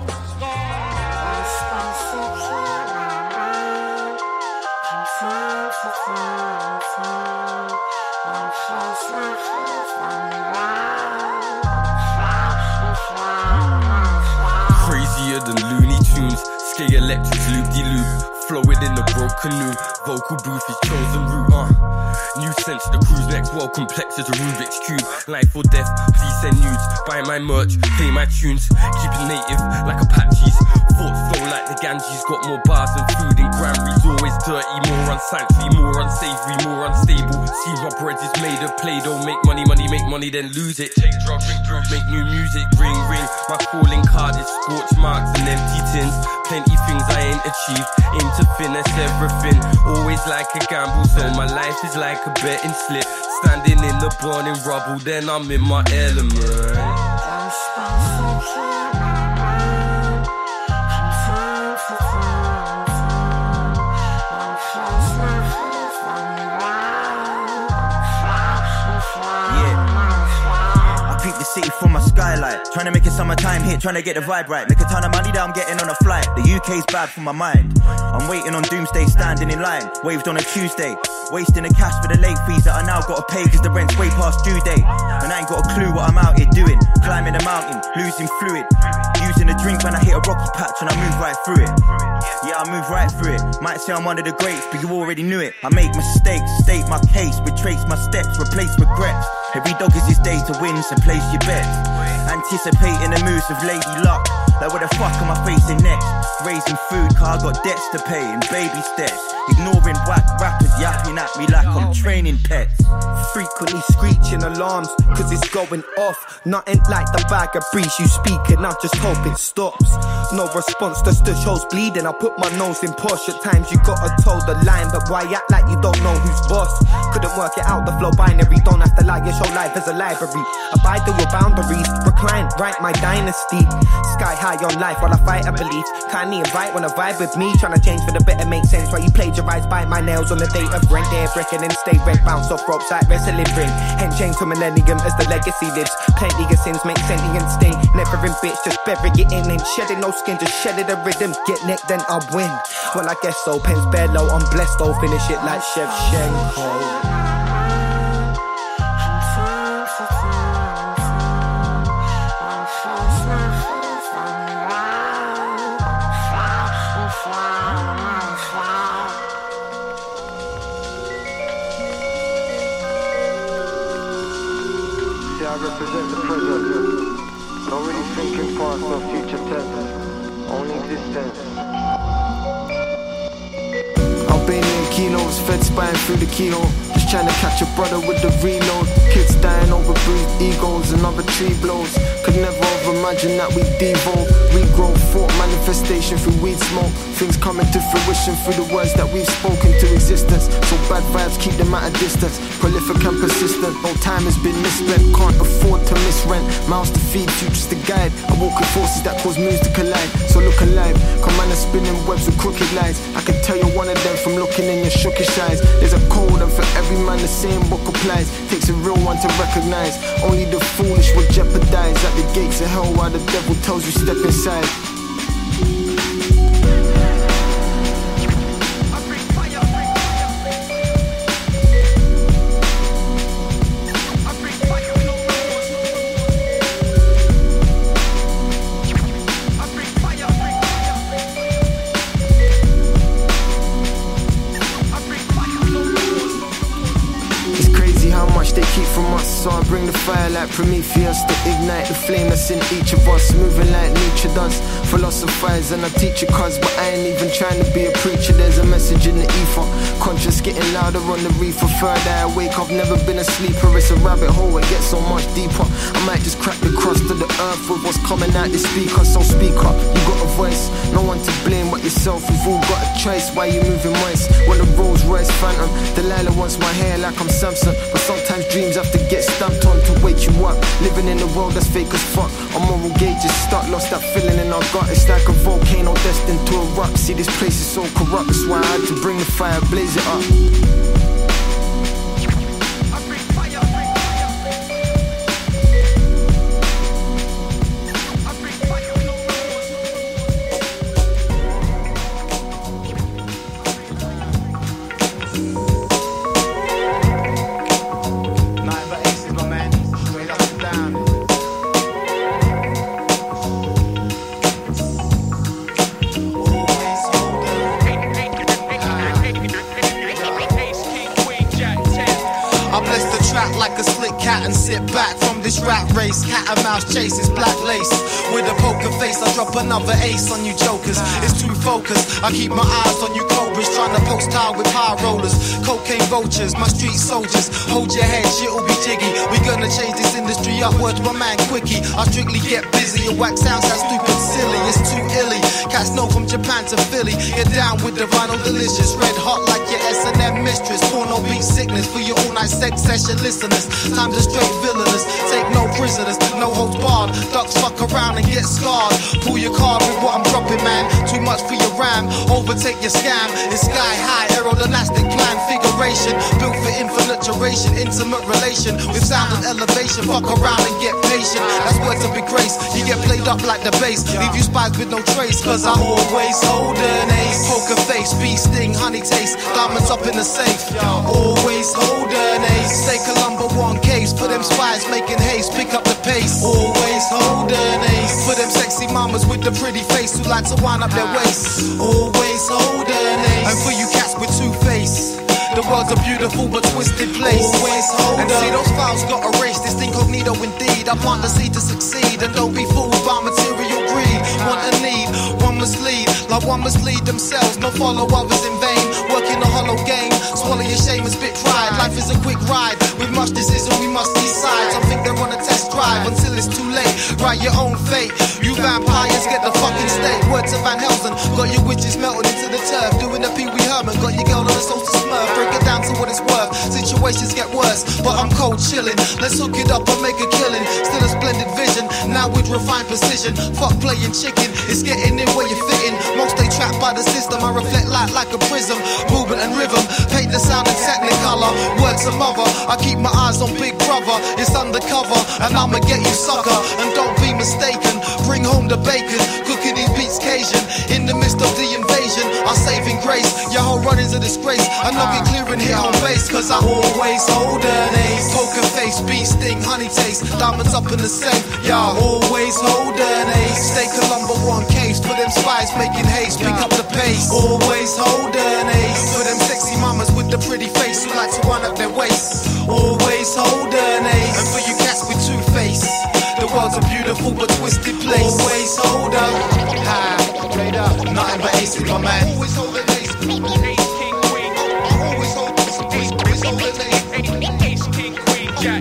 Crazier than Looney Tunes, Skate Electrics, loop-de-loop. Flowing in the broke canoe, vocal booth is chosen route, New sense, the crew's next world complex as a Rubik's Cube. Life or death, please send nudes. Buy my merch, play my tunes. Keep it native, like Apaches. Thoughts flow like the Ganges. Got more bars than food in Granbury's. Always dirty, more unsanctuary, more unsavory, more unstable. Seems my bread is made of Play-Doh. Make money, make money, then lose it. Take drugs, drink drugs, make new music. Ring, ring. My calling card is scorch marks and empty tins. Plenty things I ain't achieved. Aim to finesse everything. Always like a gamble, so my life is like a betting slip. Standing in the burning rubble, then I'm in my element. City from my skylight, trying to make it summertime hit, trying to get the vibe right, make a ton of money that I'm getting on a flight. The UK's bad for my mind. I'm waiting on doomsday, standing in line, waved on a Tuesday, wasting the cash for the late fees that I now gotta pay cause the rent's way past due date. And I ain't got a clue what I'm out here doing, climbing a mountain, losing fluid, using a drink when I hit a rocky patch and I move right through it. Yeah, I move right through it. Might say I'm one of the greats, but you already knew it. I make mistakes, state my case, retrace my steps, replace regrets. Every dog is his day to win, so place your bets. Anticipating the moves of Lady Luck, like what the fuck am I facing next? Raising food, car got debts to pay in baby steps. Ignoring whack rappers yapping at me like I'm training pets. Frequently screeching alarms, cause it's going off. Nothing like the bag of breeze you speaking, I just hope it stops. No response, just the show's bleeding. I put my nose in posh. At times you gotta toe the line, but why act like you don't know who's boss? Couldn't work it out, the flow binary. Don't have to lie, your show life is a library. Abide to your boundaries, recline, write my dynasty. Sky high on life while I fight a belief. Kindly invite, wanna vibe with me. Tryna change for the better, make sense. Why you plagiarize, bite my nails on the date of rent. They're breaking and stay red, bounce off ropes like wrestling ring. Hench chain to millennium as the legacy lives. Plenty of sins make sentient sting. Never in bitch, just bury it in. Ain't shedding no skin, just shedding the rhythm. Get neck, then I'll win. Well, I guess so. Pens bare low, I'm blessed though. Finish it like Chef Shenko. Represent the present. Don't really thinking past no future tense. Only existence. Albanian kilos, fed spying through the kilo. Just trying to catch a brother with the reload. Kids dying over bruised egos and other tree blows. Could never have imagined that we devolve. Regrow, thought manifestation through weed smoke. Things coming to fruition through the words that we've spoken to existence. So bad vibes keep them at a distance. Prolific and persistent, no time has been misspent. Can't afford to miss rent. Mouths to feed, futures to guide. I walk with forces that cause moves to collide. So look alive, come on and spinning webs with crooked lines. I can tell you're one of them from looking in your shookish eyes. There's a code and for every man the same book applies. Takes a real one to recognize. Only the foolish will jeopardize at the gates of hell while the devil tells you step inside. see how much they keep from us. So I bring the fire like Prometheus to ignite the flame that's in each of us. Moving like nature does. Philosophize and I teach you cuz, but I ain't even trying to be a preacher. There's a message in the ether. Conscious getting louder on the reefer. Further I wake, I've never been a sleeper. It's a rabbit hole, it gets so much deeper. I might just crack the crust of the earth with what's coming out the speaker. So speak up, you got a voice, no one to blame but yourself. We've all got a choice, why you moving west? When the Rolls Royce Phantom, Delilah wants my hair like I'm Samson. But sometimes dreams have to get stamped on to wake you up. Living in a world that's fake as fuck. Our moral gauge is stuck, lost that feeling in our gut. It's like a volcano destined to erupt. See, this place is so corrupt, that's why I had to bring the fire, blaze it up. Cat and mouse chases black lace. With a poker face, I drop another ace on you jokers. It's too focused, I keep my eyes on you cobras. Trying to post high with high rollers. Cocaine vultures, my street soldiers. Hold your head, shit'll be jiggy. We gonna change this industry upwards, my man Quickie. I strictly get busy, your wax sounds that stupid silly. It's too illy, cats know from Japan to Philly. You're down with the vinyl delicious. Red hot like your S&M mistress. Porno beat sickness for your all-night sex session listeners. Times are straight villainous, take no prisoners. No holds barred, ducks fuck around and get scarred. Pull your card with what I'm dropping, man. Too much for your RAM, overtake your scam. It's sky high, aerodynastic plan, figuration. Built for infinite duration, intimate relation. With sound and elevation, fuck around and get patient. That's words of big grace, you get played up like the bass. Leave you spies with no trace, cause I always hold an ace. Poker face, bee sting, honey taste. Diamonds up in the safe, always hold an ace. Stay Columbo one case, for them spies making haste. Pick up the pace, always hold an ace. For them sexy mamas with the pretty face who like to wind up their waist, always hold an ace. And for you cats with two face, the world's a beautiful but twisted place. Always hold and see those files got erased. This incognito indeed. I want the seed to succeed and don't be fooled by material greed. Want and need, one must lead, like one must lead themselves. No follow others in vain. Working a hollow game. Swallow your shame and spit pride. Life is a quick ride. With much decision we must decide. Some think they're on a test drive until it's too late. Write your own fate. You vampires get the fucking state. Words of Van Helsing. Got your witches melted into the turf. Doing the Pee Wee Herman. Got your girl on the social smurf. Break it down to what it's worth. Situations get worse, but I'm cold chilling. Let's hook it up and make a killing. Still a splendid vision. Now with refined precision. Fuck playing chicken. It's getting in where you're fitting. Most they trapped by the system. I reflect light like a prism. Movement and rhythm. Paint the sound in technicolor. Words of mother. I keep my eyes on Big Brother. It's undercover, and I'ma get you sucker. And don't be mistaken. Bring home the bacon. Cooking these beats Cajun. In the midst of the invasion, our saving grace. Your whole run is a disgrace. I know get clear and hit home base, cause I always hold an ace. Poker face, bee sting, honey taste. Diamonds up in the safe. Yeah, always hold an ace. Stay Columbo one case. For them spies making haste. Pick up the pace. Always hold an ace. For them sexy mamas with the pretty face who like to wind up their waist. Always hold an ace. And for you cats with two face, the world's a beautiful but twisted place. Always hold up. Ha, straight up. Nothing but ace with my man. Always hold an ace. Ace, king, queen. Always hold an ace. Ace, king, queen, jack.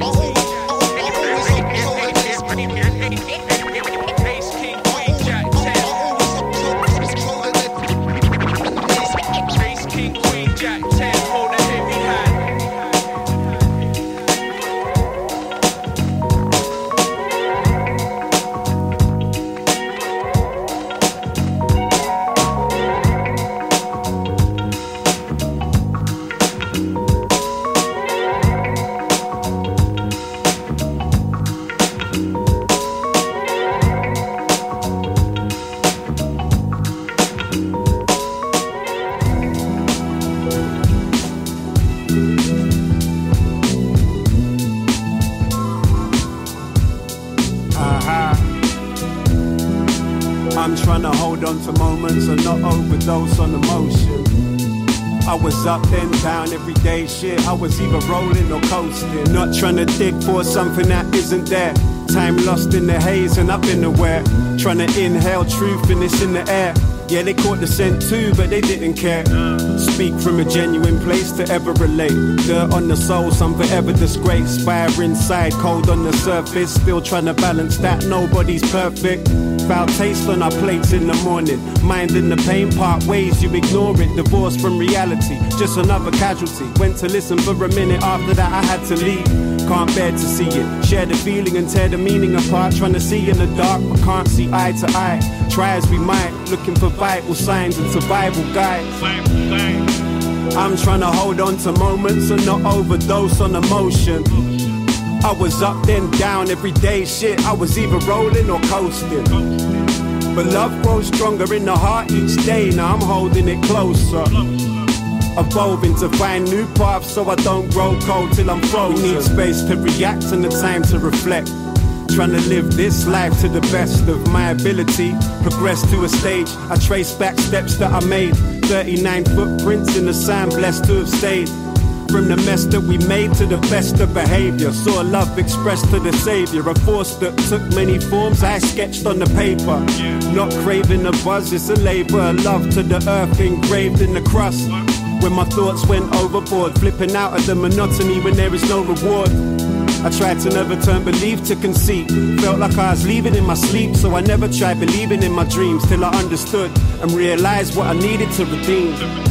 I'm trying to hold on to moments and not overdose on emotion. I was up then down every day, shit. I was either rolling or coasting. Not trying to dig for something that isn't there. Time lost in the haze and I've been aware. Trying to inhale truth and it's in the air. Yeah, they caught the scent too, but they didn't care. Speak from a genuine place to ever relate. Dirt on the soul, some forever disgrace. Fire inside, cold on the surface. Still trying to balance that, nobody's perfect. Foul taste on our plates in the morning. Minding the pain, part ways, you ignore it. Divorced from reality, just another casualty. Went to listen for a minute, after that I had to leave. Can't bear to see it. Share the feeling and tear the meaning apart. Trying to see in the dark, but can't see eye to eye. Try as we might, looking for vital signs and survival guides. I'm trying to hold on to moments and not overdose on emotion. I was up then down every day, shit. I was either rolling or coasting. But love grows stronger in the heart each day. Now I'm holding it closer. Evolving to find new paths so I don't grow cold till I'm frozen. We need space to react and the time to reflect. Trying to live this life to the best of my ability. Progress to a stage, I trace back steps that I made. 39 footprints in the sand, blessed to have stayed. From the mess that we made to the best of behavior. Saw love expressed to the savior. A force that took many forms I sketched on the paper. Not craving a buzz, it's a labor. Love to the earth engraved in the crust. When my thoughts went overboard, flipping out of the monotony when there is no reward. I tried to never turn belief to conceit. Felt like I was leaving in my sleep, so I never tried believing in my dreams till I understood and realized what I needed to redeem.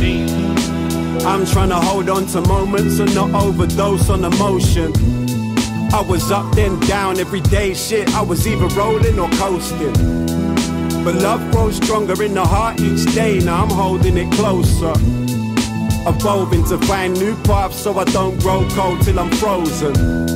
I'm trying to hold on to moments and not overdose on emotion. I was up then down every day, shit. I was either rolling or coasting. But love grows stronger in the heart each day. Now I'm holding it closer. Evolving to find new paths so I don't grow cold till I'm frozen.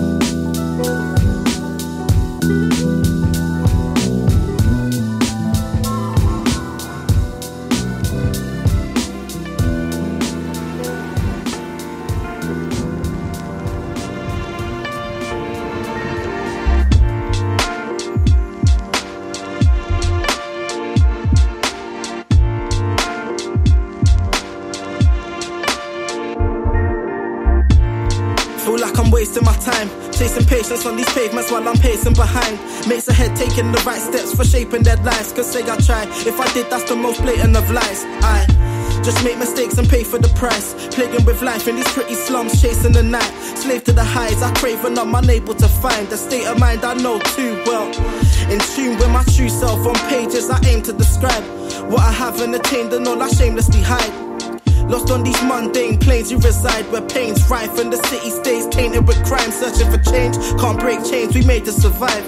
Wasting my time, chasing patience on these pavements while I'm pacing behind. Makes a head taking the right steps for shaping their lives. Cause say I try, if I did that's the most blatant of lies. I just make mistakes and pay for the price. Plaguing with life in these pretty slums, chasing the night. Slave to the highs, I crave and I'm unable to find the state of mind I know too well. In tune with my true self on pages I aim to describe what I haven't attained and all I shamelessly hide. Lost on these mundane plains you reside, where pain's rife and the city stays tainted with crime. Searching for change, can't break chains we made to survive.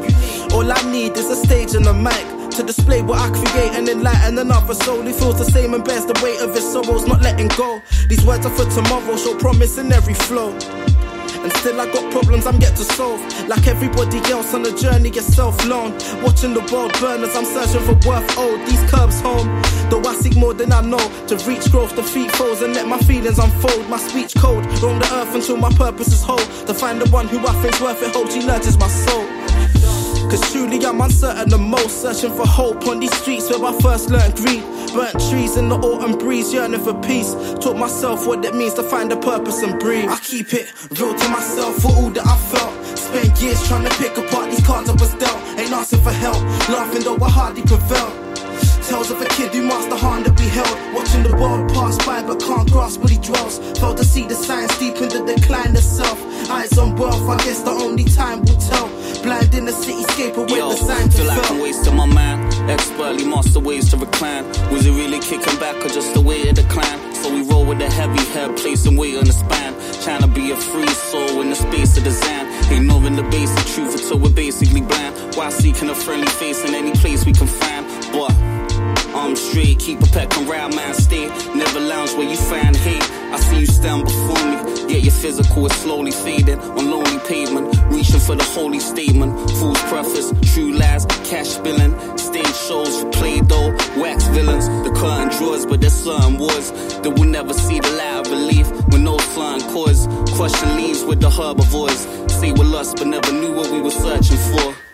All I need is a stage and a mic to display what I create and enlighten another soul who feels the same and bears the weight of his sorrows, not letting go. These words are for tomorrow, show promise in every flow. And still I got problems I'm yet to solve. Like everybody else on a journey, you're self-lone. Watching the world burn as I'm searching for worth owed. These curbs home, though I seek more than I know. To reach growth, defeat foes and let my feelings unfold. My speech cold, roam the earth until my purpose is whole. To find the one who I think's worth it, hope she nurtures my soul. Cause truly I'm uncertain the most. Searching for hope on these streets where I first learned greed. Burnt trees in the autumn breeze, yearning for peace. Taught myself what it means to find a purpose and breathe. I keep it real to myself for all that I felt. Spent years trying to pick apart these cards I was dealt. Ain't asking for help, laughing though I hardly prevailed. Tales of a kid who masked the hand that we held. Watching the world pass by but can't grasp what he dwells. Failed to see the signs deep in the decline of self. Eyes on wealth, I guess the only time will tell. Blind in the cityscape await the sign to feel like I'm wasting my mind. Expertly master ways to recline. Was it really kicking back or just the way of the climb? So we roll with a heavy head, placing weight on the spine. Trying to be a free soul in the space of design. Ignoring the basic truth until we're basically blind. While seeking a friendly face in any place we can find. But I'm straight, keep a peck around my state. Never lounge where you find hate. I see you stand before me, yet your physical is slowly fading. On lonely pavement, reaching for the holy statement. Fool's preface, true lies, cash spilling. Stage shows for Play-Doh, wax villains. The curtain draws, but there's certain wars that will never see the light of relief. With no certain cause, crushing leaves with the herbivores. Say we're lost, but never knew what we were searching for. The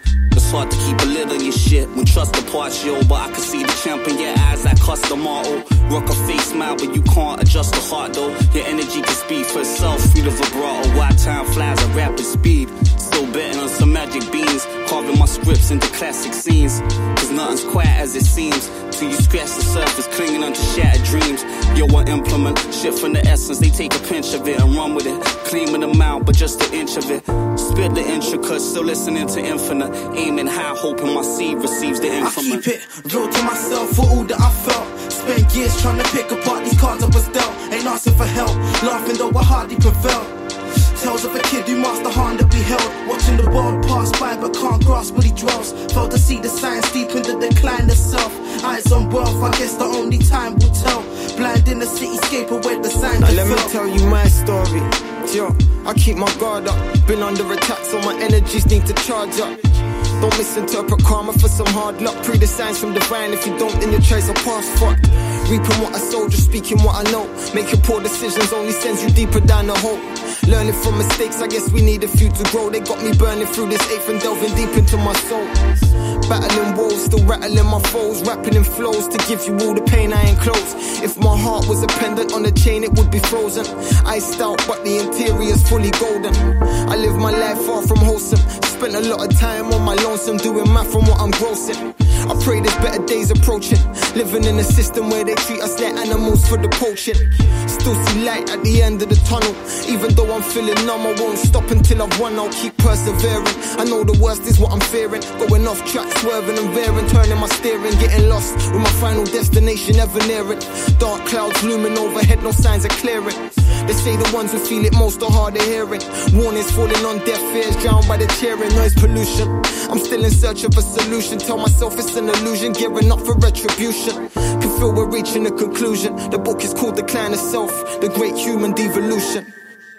it's hard to keep a lid on your shit when trust departs, yo. But I can see the champ in your eyes like custom motto. Rock a face smile, but you can't adjust the heart, though. Your energy can speak for itself, free the vibrato. Why time flies at rapid speed. Still betting on some magic beans, carving my scripts into classic scenes. Cause nothing's quite as it seems till you scratch the surface, clinging onto shattered dreams. Yo, I implement shit from the essence. They take a pinch of it and run with it, cleaning them out, but just an inch of it. Spit the intricate, still listening to infinite, aiming high, hoping my seed receives the infamy. I keep it real to myself for all that I felt. Spent years trying to pick apart these cards I was dealt. Ain't asking for help, laughing though I hardly prevail. Tales of a kid who masked the hand that we held, watching the world pass by but can't grasp what he dwells. Failed to see the signs deep in the decline of self. Eyes on wealth, I guess the only time will tell. Blind in the cityscape of where the signs now let me tell you my story. Yo, I keep my guard up. Been under attack, so my energies need to charge up. Don't misinterpret karma for some hard luck. Pray the signs from divine. If you don't, then your choice will pass fucked. Reaping what I sow, just speaking what I know. Making poor decisions only sends you deeper down the hole. Learning from mistakes, I guess we need a few to grow. They got me burning through this eighth and delving deep into my soul. Battling woes, still rattling my foes. Rapping in flows to give you all the pain I enclose. If my heart was a pendant on a chain, it would be frozen. Iced out, but the interior's fully golden. I live my life far from wholesome. Spent a lot of time on my lonesome, doing math from what I'm grossing. I pray there's better days approaching. Living in a system where they treat us like animals for the poaching. Still see light at the end of the tunnel. Even though I'm feeling numb, I won't stop until I've won. I'll keep persevering. I know the worst is what I'm fearing. Going off track, swerving and veering, turning my steering, getting lost with my final destination ever nearing. Dark clouds looming overhead, no signs of clearing. They say the ones who feel it most are hard of hearing. Warnings falling on deaf ears, drowned by the cheering. Noise pollution. I'm still in search of a solution. Tell myself it's an illusion, gearing up for retribution. Can feel we're reaching a conclusion. The book is called Decline of Self, the Great Human Devolution.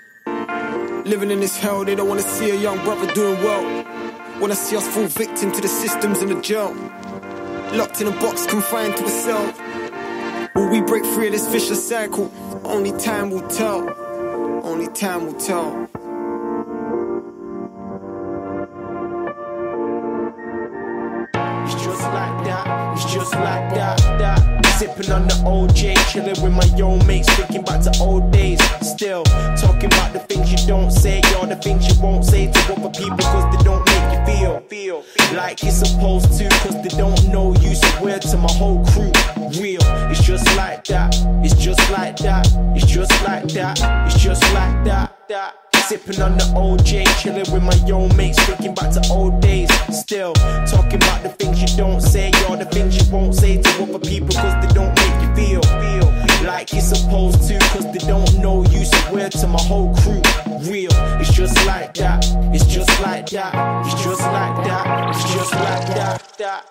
Living in this hell, they don't want to see a young brother doing well. Wanna see us fall victim to the systems in the jail. Locked in a box, confined to a cell. Will we break free of this vicious cycle? Only time will tell. Only time will tell. It's just like that, it's just like that. Sipping on the OJ, chilling with my yo mates, thinking back to old days. Still talking about the things you don't say, or the things you won't say to other people, cause they don't make you feel like you're supposed to, cause they don't know you. So weird to my whole crew. Real, it's just like that, it's just like that, it's just like that, it's just like that. Sipping on the OJ, chilling with my yo mates, thinking back to old days. Still talking about the things you don't say, or the things you won't say to other people, cause they don't make you feel like you're supposed to, cause they don't know you. So weird to my whole crew. Real, it's just like that, it's just like that, it's just like that, it's just like that.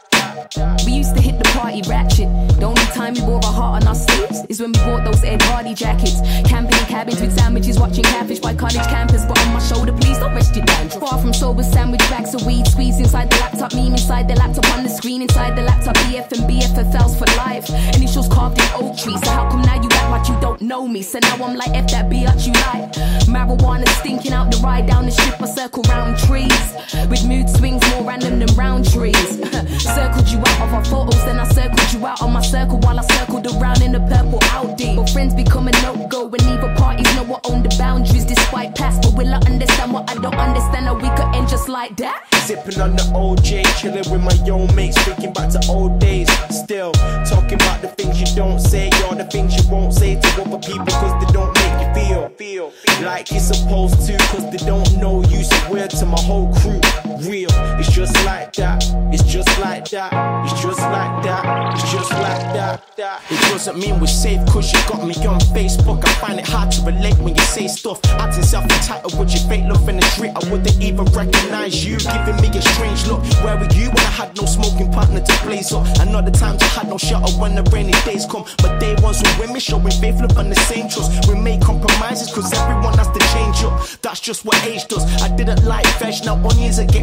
We used to hit the party ratchet. The only time we wore a heart on our sleeves is when we bought those Ed Hardy jackets. Camping in cabins with sandwiches, watching catfish by college campus. But on my shoulder, please don't rest your down. Far from sober, sandwich bags of weed squeezed inside the laptop, meme inside the laptop, on the screen inside the laptop. BF and BFFLs for life. Initials carved in oak trees. So how come now you act like you don't know me? So now I'm like F that bitch you like. Marijuana stinking out the ride down the strip. I circle round trees with mood swings more random than round trees. Circled you out of our photos, then I circled you out on my circle while I circled around in the purple Audi. But friends become a no-go when neither parties know what own the boundaries. Despite past, but will I understand what I don't understand? How we could end just like that? Sipping on the OJ, chilling with my yo mates, thinking back to old days. Still talking about the things you don't say, or the things you won't say to other people, cause they don't make you feel like you're supposed to, cause they don't know you. So weird to my whole crew. Real, it's just like that, it's just like that, it's just like that, it's just like that. It doesn't mean we're safe, cause you got me on Facebook. I find it hard to relate when you say stuff, acting self-entitled with your fake love in the street. I wouldn't even recognize you, giving me a strange look. Where were you when I had no smoking partner to blaze up? And other times I had no shelter when the rainy days come. But day ones with women showing faith, love and the same trust. We make compromises cause everyone has to change up. That's just what age does. I didn't like veg, now onions are getting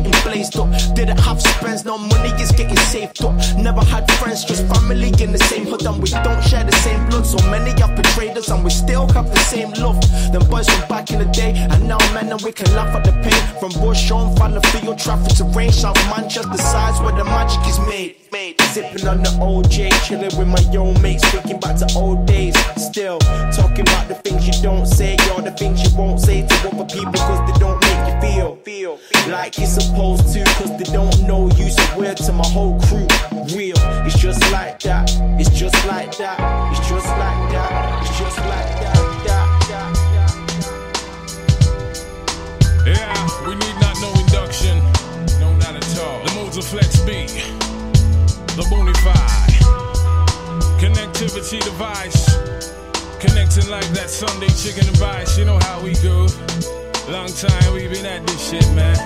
getting blazed up. Didn't have friends, now money is getting saved up. Never had friends, just family in the same hood, and we don't share the same blood. So many have betrayed us, and we still have the same love. Them boys from back in the day, and now men, and we can laugh at the pain. From Bush on, Fallon Field, traffic to range, South Manchester sides where the magic is made. Sipping on the OJ, chilling with my yo mates, thinking back to old days. Still talking about the things you don't say, or the things you won't say to other people, cause they don't make you feel like you're supposed to, cause they don't know you. So weird to my whole crew. Real, it's just like that. It's just like that. It's just like that. It's just like that. Yeah, we need not no induction. No, not at all. The modes of Flex B, the Bonafide connectivity device, connecting like that Sunday chicken and rice. You know how we go. Long time we been at this shit, man.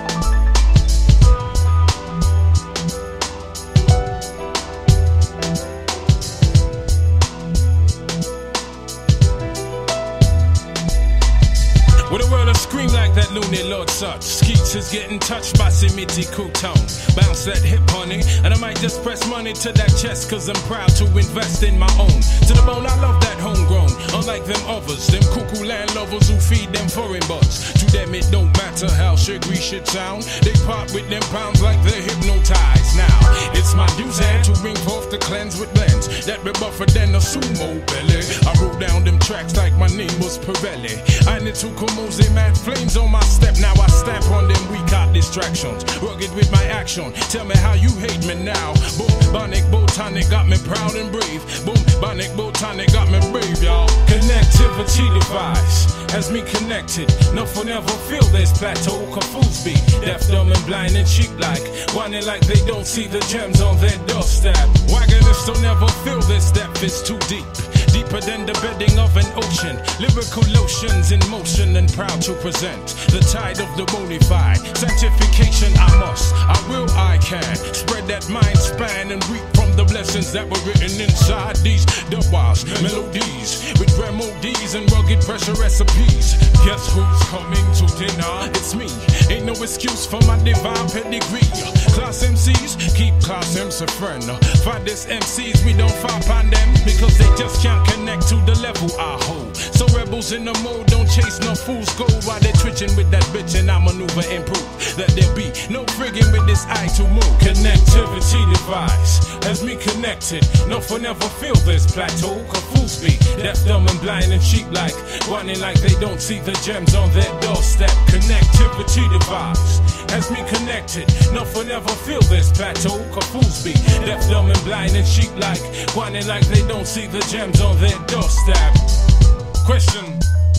With a world of scream like that loony Lord such. Skeets is getting touched by Simiti Cootone. Bounce that hip honey, and I might just press money to that chest, cause I'm proud to invest in my own. To the bone, I love that homegrown. Unlike them others, them cuckoo land lovers who feed them foreign buds. To them it don't matter how sugary shit sound. They part with them pounds like they're hypnotized. Now, it's my duty to bring forth the cleanse with blends that be buffer than a sumo belly. I wrote down them tracks like my name was Pirelli. I need to come mad flames on my step, now I stamp on them weak out distractions. Rugged with my action, tell me how you hate me now. Boom, Bonic Botanic got me proud and brave. Boom, Bonic Botanic got me brave, y'all. Connectivity device has me connected. Nothing ever feel this plateau, confused be. Deaf, dumb and blind and cheap like. Whining like they don't see the gems on their doorstep. Wagonists don't ever feel this depth is too deep. Deeper than the bedding of an ocean. Lyrical lotions in motion and proud to present the tide of the Bonafide. Sanctification I must, I will, I can. Spread that mind span and reap from the blessings that were written inside these dubwise melodies. With remedies and rugged pressure recipes. Guess who's coming to dinner? It's me. Ain't no excuse for my divine pedigree. Class MCs, keep class M's a friend. Find this MCs, we don't fight on them because they just can't connect to the level I hold. So rebels in the mode don't chase no fool's gold while they're twitching with that bitch, and I maneuver and prove that there be no friggin' with this eye to move. Connectivity device has me connected. Nothing ever feel this plateau. Confused me, deaf, dumb and blind and cheap like. Whining like they don't see the gems on their doorstep. Connectivity device has me connected. Nothing ever feel this plateau. Confused me, deaf, dumb and blind and cheap like. Whining like they don't see the gems on their doorstep. Question,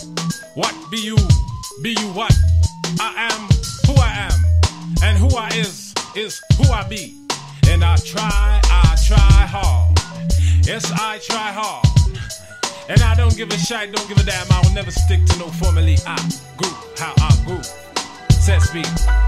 what be you? Be you what? I am who I am, and who I is who I be. And I try hard. Yes, I try hard. And I don't give a shit, don't give a damn. I will never stick to no formulae. I grew how I grew. Says me.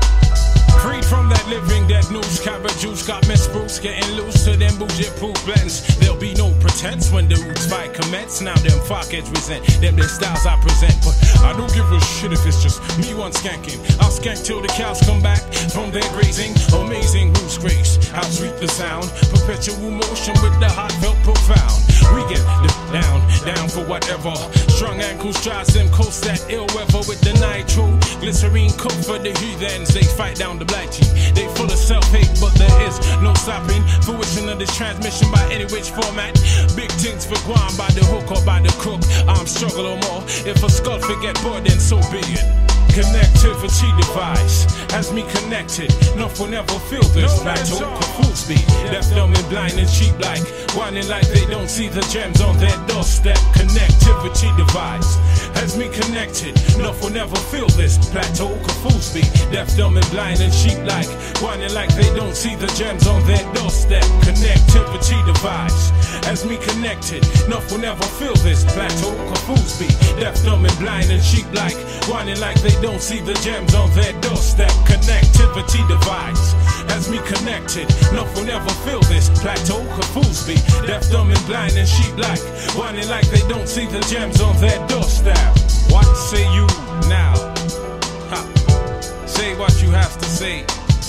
Freed from that living dead news, carrot juice got me spruce, getting loose to them bougie proof blends. There'll be no pretense when the roots fight commence. Now them fuckheads resent them their styles I present, but I don't give a shit if it's just me one skanking. I'll skank till the cows come back from their grazing. Amazing who's grace, how sweet the sound. Perpetual motion with the heartfelt profound. We get down for whatever. Strong ankles, tries them coast that ill weather with the nitro. Glycerine cook for the heathens, they fight down the black tea. They full of self-hate, but there is no stopping fruition of this transmission by any which format. Big things for Guam by the hook or by the crook. I'm struggle or more. If a skull forget boy, then so be it. Connectivity device has me connected. Nothing ever feel this plateau. Confused me, deaf, dumb and blind and cheap like. Whining like they don't see the gems on their doorstep. Connectivity device has me connected. Nothing ever feel this plateau. Confused me, deaf, dumb and blind and cheap like. Whining like they don't see the gems on their doorstep. Connectivity device has me connected. Nothing ever feel this plateau. Confused me, deaf, dumb and blind and cheap like. Whining like they don't see the gems on their doorstep. Connectivity device has me connected. Nothing ever feel this plateau. Confused me, deaf, dumb and blind and sheep like. Whining like they don't see the gems on their doorstep. What say you now? Ha. Say what you have to say.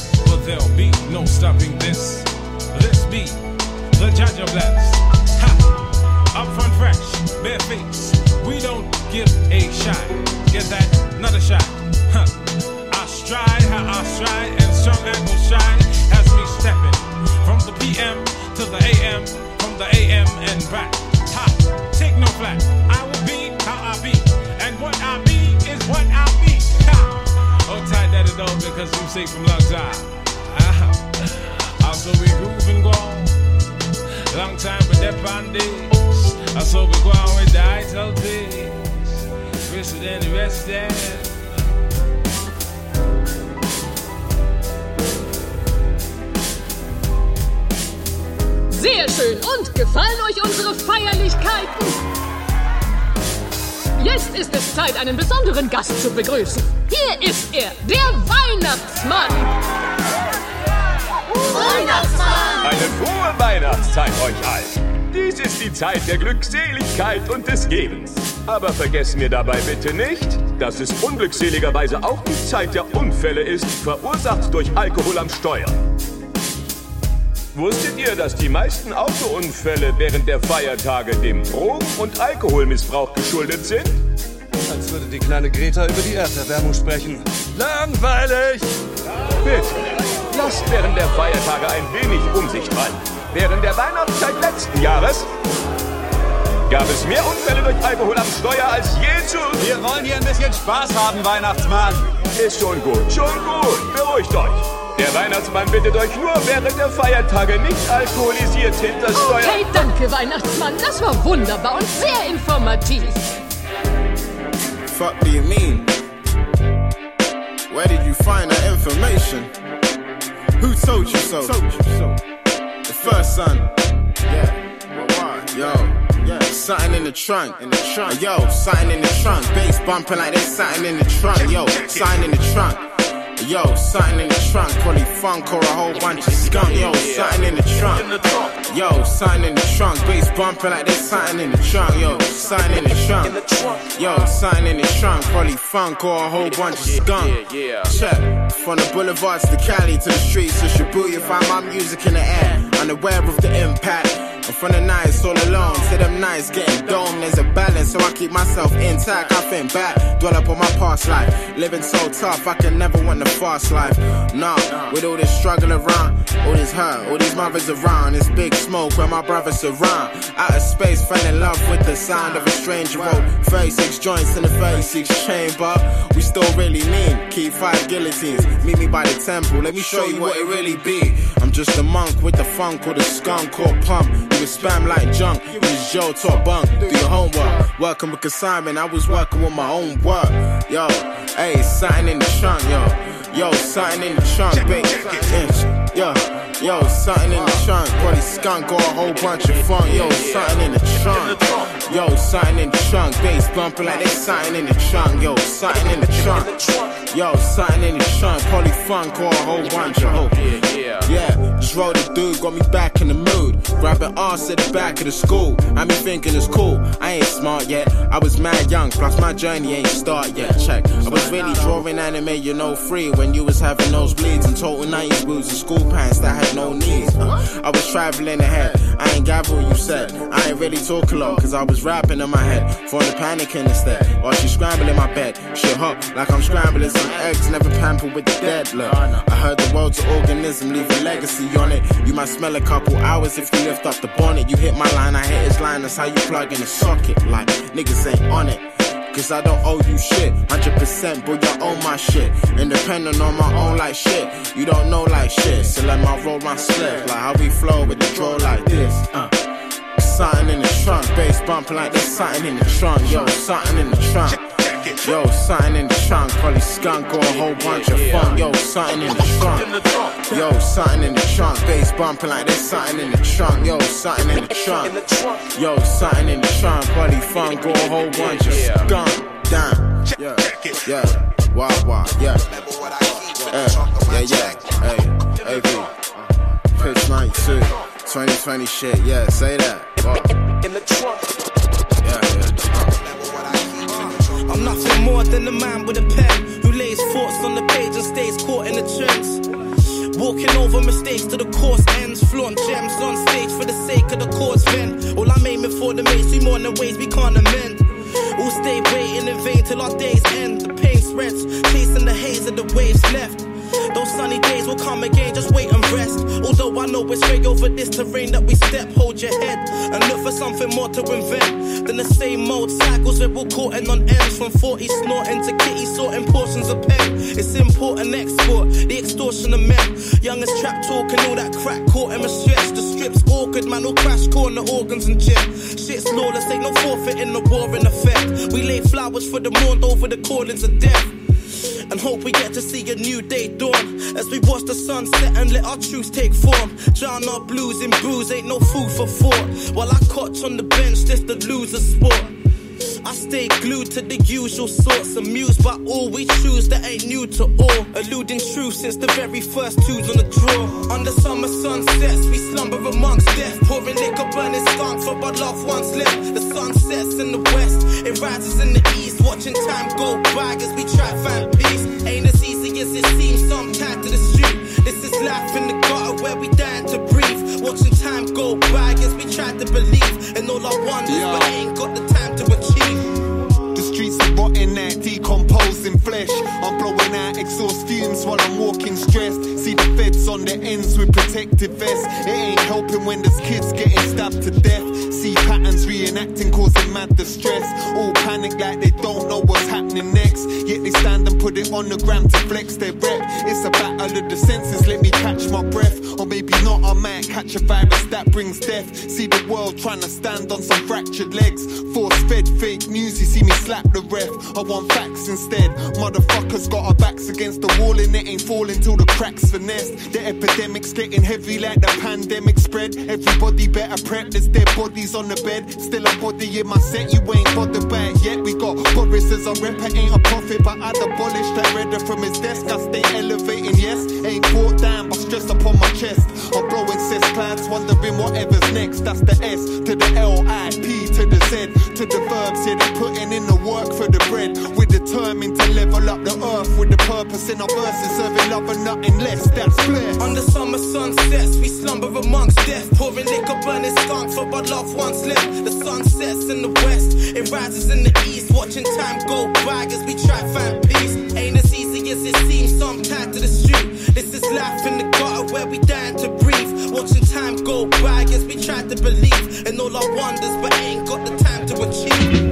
there'll be no stopping this. This be the Jaja Blast. Ha! Up front fresh, bare face. We don't give a shot. Get that? Another shot. Huh. I stride, and strong ankle shine has me stepping from the PM to the AM, from the AM and back. Ha! Take no flack. I will be how I be, and what I be is what I be. Ha! Oh, tight that it over because we say from long time. Also we groove and go on. Long time but that bondage. Also we go on with the ITL days. Richer than the rest there. Sehr schön. Und gefallen euch unsere Feierlichkeiten? Jetzt ist es Zeit, einen besonderen Gast zu begrüßen. Hier ist er, der Weihnachtsmann. Weihnachtsmann! Eine frohe Weihnachtszeit euch allen. Dies ist die Zeit der Glückseligkeit und des Gebens. Aber vergessen wir dabei bitte nicht, dass es unglückseligerweise auch die Zeit der Unfälle ist, verursacht durch Alkohol am Steuer. Wusstet ihr, dass die meisten Autounfälle während der Feiertage dem Drogen- und Alkoholmissbrauch geschuldet sind? Als würde die kleine Greta über die Erderwärmung sprechen. Langweilig! Bitte, lasst während der Feiertage ein wenig Umsicht walten. Während der Weihnachtszeit letzten Jahres gab es mehr Unfälle durch Alkohol am Steuer als je zu... Wir wollen hier ein bisschen Spaß haben, Weihnachtsmann. Ist schon gut, beruhigt euch. Der Weihnachtsmann bittet euch nur während der Feiertage nicht alkoholisiert hinter Steuer... Okay, danke, Weihnachtsmann. Das war wunderbar und sehr informativ. Fuck do you mean? Where did you find that information? Who told you so? The first son. Yeah. Yo. Yeah. Something in the trunk. Yo, something in the trunk. Bass bumping like there's something in the trunk. Yo, something in the trunk. Yo, something in the trunk, probably funk or a whole bunch of skunk. Yo, something in the trunk. Yo, something in the trunk, bass bumping like there's something in the trunk. Yo, something in the trunk. Yo, something in the trunk, probably funk or a whole bunch of skunk. Check, from the boulevards to Cali to the streets of Shibuya, find my music in the air, unaware of the impact. And from the nights all alone to them nights getting domed, there's a balance, so I keep myself intact. I think back, dwell up on my past life, living so tough, I can never want the fast life. Nah, with all this struggle around, all this hurt, all these mothers around, this big smoke where my brothers around. Out of space, fell in love with the sound of a stranger. Roll 36 joints in the 36 chamber. We still really mean, keep 5 guillotines. Meet me by the temple, let me show you what it really be. I'm just a monk with the funk or the skunk or pump. You was spam like junk, you was Joe to a bunk. Do your homework, working with consignment, I was working with my own work. Yo, hey, something in the trunk, yo, something in the trunk, bitch. Yo, something in the trunk, probably skunk or a whole bunch of funk. Yo, something in the trunk. Yo, something in the trunk, bass bumping like there's something in the trunk. Yo, something in the trunk. Yo, something in the trunk, probably funk or a whole bunch of hope. Yeah, just rolled a dude, got me back in the mood. Grabbing arse at the back of the school. I be thinking it's cool, I ain't smart yet. I was mad young, plus my journey ain't start yet. Check, I was really drawing anime, you know, free. When you was having nosebleeds and total 90s boots and school pants that had no knees. I was traveling ahead, I ain't gather what you said. I ain't really talk a lot, cause I was rapping in my head. For the panicking instead, while she scrambling my bed. Shit hot, like I'm scrambling some eggs, never pampered with the dead. Look, I heard the world's an organism, leave a legacy on it. You might smell a couple hours if you lift up the bonnet. You hit my line, I hit his line, that's how you plug in the socket. Like, niggas ain't on it, cause I don't owe you shit. 100% boy, you own my shit. Independent on my own like shit. You don't know like shit, so let my roll my slip. Like how we flow with the draw like this. Something in the trunk, bass bumping like there's something in the trunk. Yo, something in the trunk. Yo, something in the trunk, probably skunk or a whole bunch of funk. Yo, something in the trunk. Yo, something in the trunk, bass bumping like there's something in the trunk. Yo, something in the trunk. Yo, something in the trunk, probably funk or a whole bunch of skunk. Damn, yeah, wow, yeah. Hey, Pitch 92, 2020 shit, yeah, say that. In the trunk. I'm nothing more than a man with a pen who lays thoughts on the page and stays caught in the trends. Walking over mistakes till the course ends. Flaunt gems on stage for the sake of the cause vent. All I'm aiming for the mates, we more than ways we can't amend. All stay waiting in vain till our days end. The pain spreads, chasing the haze of the waves left. Those sunny days will come again, just wait and rest. Although I know it's straight over this terrain that we step. Hold your head and look for something more to invent than the same old cycles that we're caught in on ends. From 40 snorting to kitty sorting portions of pen. It's import and export, the extortion of men. Young as trap talking, all that crack caught him a stretch. The strip's awkward, man, all crash corner organs and jet. Shit's lawless, ain't no forfeit in the war in effect. We lay flowers for the mourned over the cordons of death. And hope we get to see a new day dawn as we watch the sunset and let our truths take form. Drown our blues in booze, ain't no food for thought. While I cotch on the bench, this the loser sport. I stay glued to the usual sorts, amused by all we choose that ain't new to all. Eluding truth since the very first twos on the draw. Under summer sunsets, we slumber amongst death. Pouring liquor, burning skunk for our loved ones left. The sun sets in the west, it rises in the east. Watching time go by as we try to find peace. Ain't as easy as it seems sometimes to the street. This is life in the gutter where we dying to breathe. Watching time go by as we try to believe in all our wonders, but ain't got the time to achieve. The streets are rotting out, decomposing flesh. I'm blowing out exhaust fumes while I'm walking stressed. See the feds on their ends with protective vests. It ain't helping when there's kids getting stabbed to death. See patterns reenacting, causing mad distress. All panic like they don't know what's happening next. Yet they stand and put it on the gram to flex their rep. It's a battle of the senses, let me catch my breath. Or maybe not, I might catch a virus that brings death. See the world trying to stand on some fractured legs. Force fed fake news, you see me slap the ref. I want facts instead. Motherfuckers got our backs against the wall and it ain't falling till the cracks finessed. The epidemic's getting heavy like the pandemic spread. Everybody better prep, there's dead bodies on the bed. Still a body in my set, you ain't bothered by it yet. We got Boris as a rapper, ain't a prophet, but I'd abolish that redder from his desk. I stay elevating, yes, ain't caught down, but stress upon my chest. I'm blowing cess clouds, wondering whatever's next. That's the S to the L-I-P to the Z to the verbs, yeah, they're putting in the work for the bread. We're determined to level up the earth with the purpose in our verses, serving love and nothing less, that's blessed. Under summer sunsets, we slumber amongst death. Pouring liquor, burning skunk for our loved ones left. The sun sets in the west, it rises in the east. Watching time go by as we try to find peace. Ain't as easy as it seems sometimes to the street. This is life in the gutter where we dying to breathe. Watching time go by as we try to believe in all our wonders, but ain't got the time to achieve.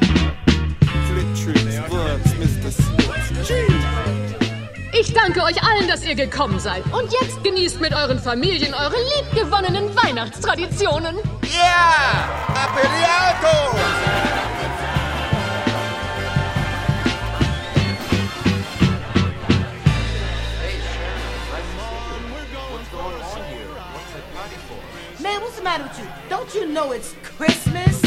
Ich danke euch allen, dass ihr gekommen seid. Und jetzt genießt mit euren Familien eure liebgewonnenen Weihnachtstraditionen. Yeah! Aperiato! Man, what's the matter with you? Don't you know it's Christmas?